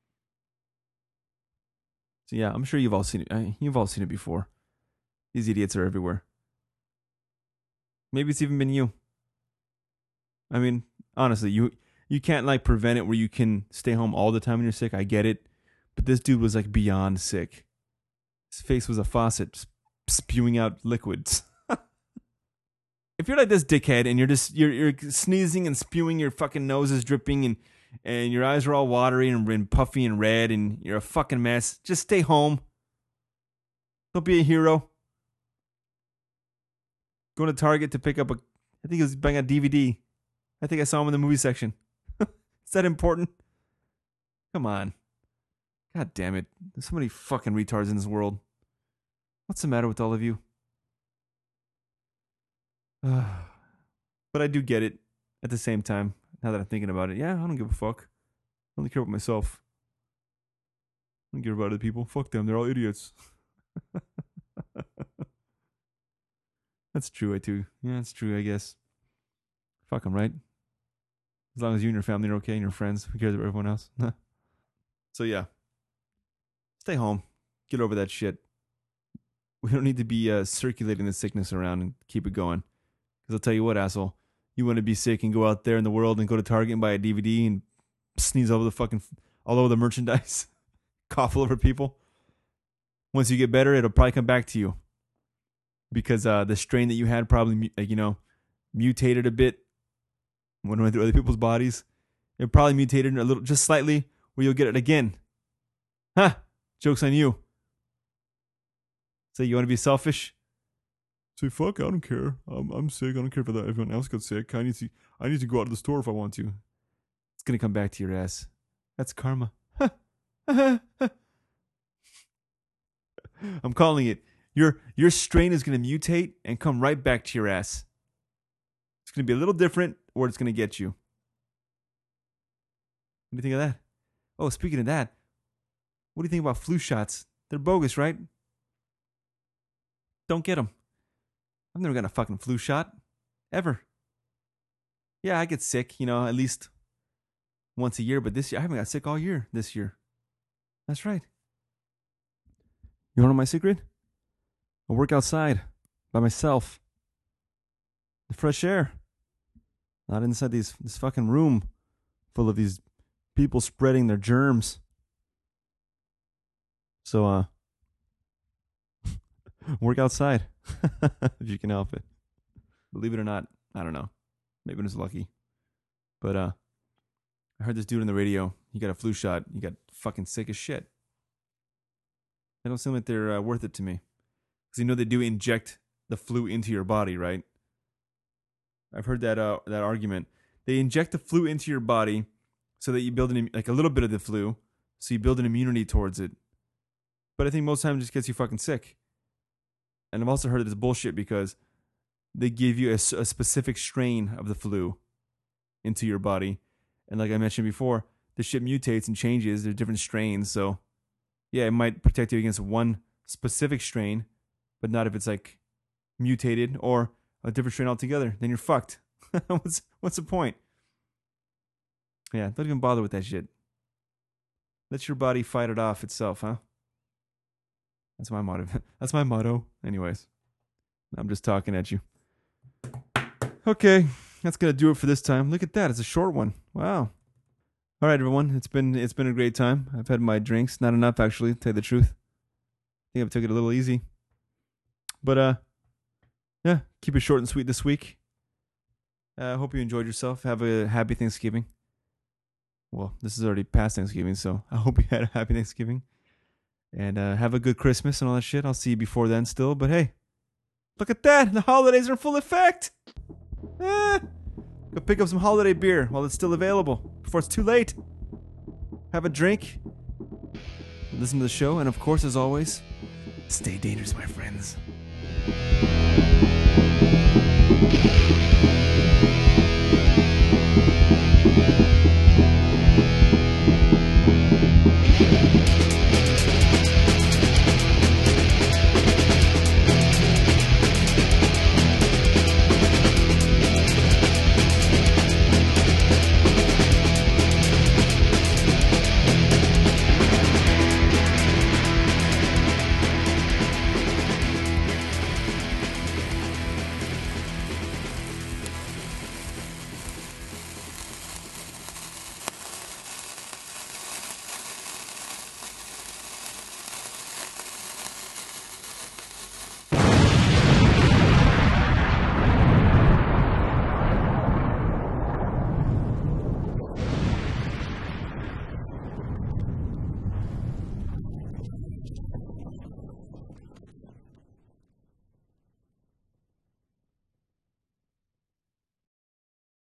So yeah, I'm sure you've all seen it. You've all seen it before. These idiots are everywhere. Maybe it's even been you. I mean, honestly, you can't like prevent it where you can stay home all the time when you're sick. I get it, but this dude was like beyond sick. His face was a faucet spewing out liquids. If you're like this dickhead and you're sneezing and spewing, your fucking nose is dripping and your eyes are all watery and puffy and red and you're a fucking mess, just stay home. Don't be a hero. Going to Target to pick up I think he was buying a DVD. I think I saw him in the movie section. Is that important? Come on. God damn it. There's so many fucking retards in this world. What's the matter with all of you? But I do get it at the same time. Now that I'm thinking about it, yeah, I don't give a fuck. I only care about myself. I don't care about other people. Fuck them. They're all idiots. That's true, I too. Yeah, that's true, I guess. Fuck them, right? As long as you and your family are okay and your friends, who cares about everyone else? So yeah. Stay home. Get over that shit. We don't need to be circulating the sickness around and keep it going. Because I'll tell you what, asshole. You want to be sick and go out there in the world and go to Target and buy a DVD and sneeze all over the merchandise. Cough all over people. Once you get better, it'll probably come back to you. Because the strain that you had probably, mutated a bit when it went through other people's bodies. It probably mutated a little, just slightly, where you'll get it again. Ha! Joke's on you. So you want to be selfish? Say, fuck, I don't care. I'm sick. I don't care if everyone else got sick. I need to go out to the store if I want to. It's going to come back to your ass. That's karma. I'm calling it. Your strain is going to mutate and come right back to your ass. It's going to be a little different, or it's going to get you. What do you think of that? Oh, speaking of that, what do you think about flu shots? They're bogus, right? Don't get them. I've never gotten a fucking flu shot. Ever. Yeah, I get sick, at least once a year, but this year, I haven't got sick all year this year. That's right. You want to know my secret? I work outside by myself. The fresh air. Not inside this fucking room full of these people spreading their germs. So, work outside if you can help it. Believe it or not, I don't know. Maybe I was lucky. But I heard this dude on the radio. He got a flu shot. He got fucking sick as shit. They don't seem like they're worth it to me. Because they do inject the flu into your body, right? I've heard that argument. They inject the flu into your body so that you build a little bit of the flu, so you build an immunity towards it. But I think most times it just gets you fucking sick. And I've also heard that it's bullshit because they give you a specific strain of the flu into your body. And like I mentioned before, the shit mutates and changes. There are different strains. So, yeah, it might protect you against one specific strain, but not if it's like mutated or a different strain altogether. Then you're fucked. What's the point? Yeah, don't even bother with that shit. Let your body fight it off itself, huh? That's my motto. That's my motto. Anyways, I'm just talking at you. Okay, that's gonna do it for this time. Look at that. It's a short one. Wow. All right, everyone. It's been a great time. I've had my drinks. Not enough, actually, to tell you the truth. I think I took it a little easy. But yeah, keep it short and sweet this week. I hope you enjoyed yourself. Have a happy Thanksgiving. Well, this is already past Thanksgiving, so I hope you had a happy Thanksgiving. And have a good Christmas and all that shit. I'll see you before then still. But hey, look at that. The holidays are in full effect. Go pick up some holiday beer while it's still available before it's too late. Have a drink. Listen to the show. And of course, as always, stay dangerous, my friends.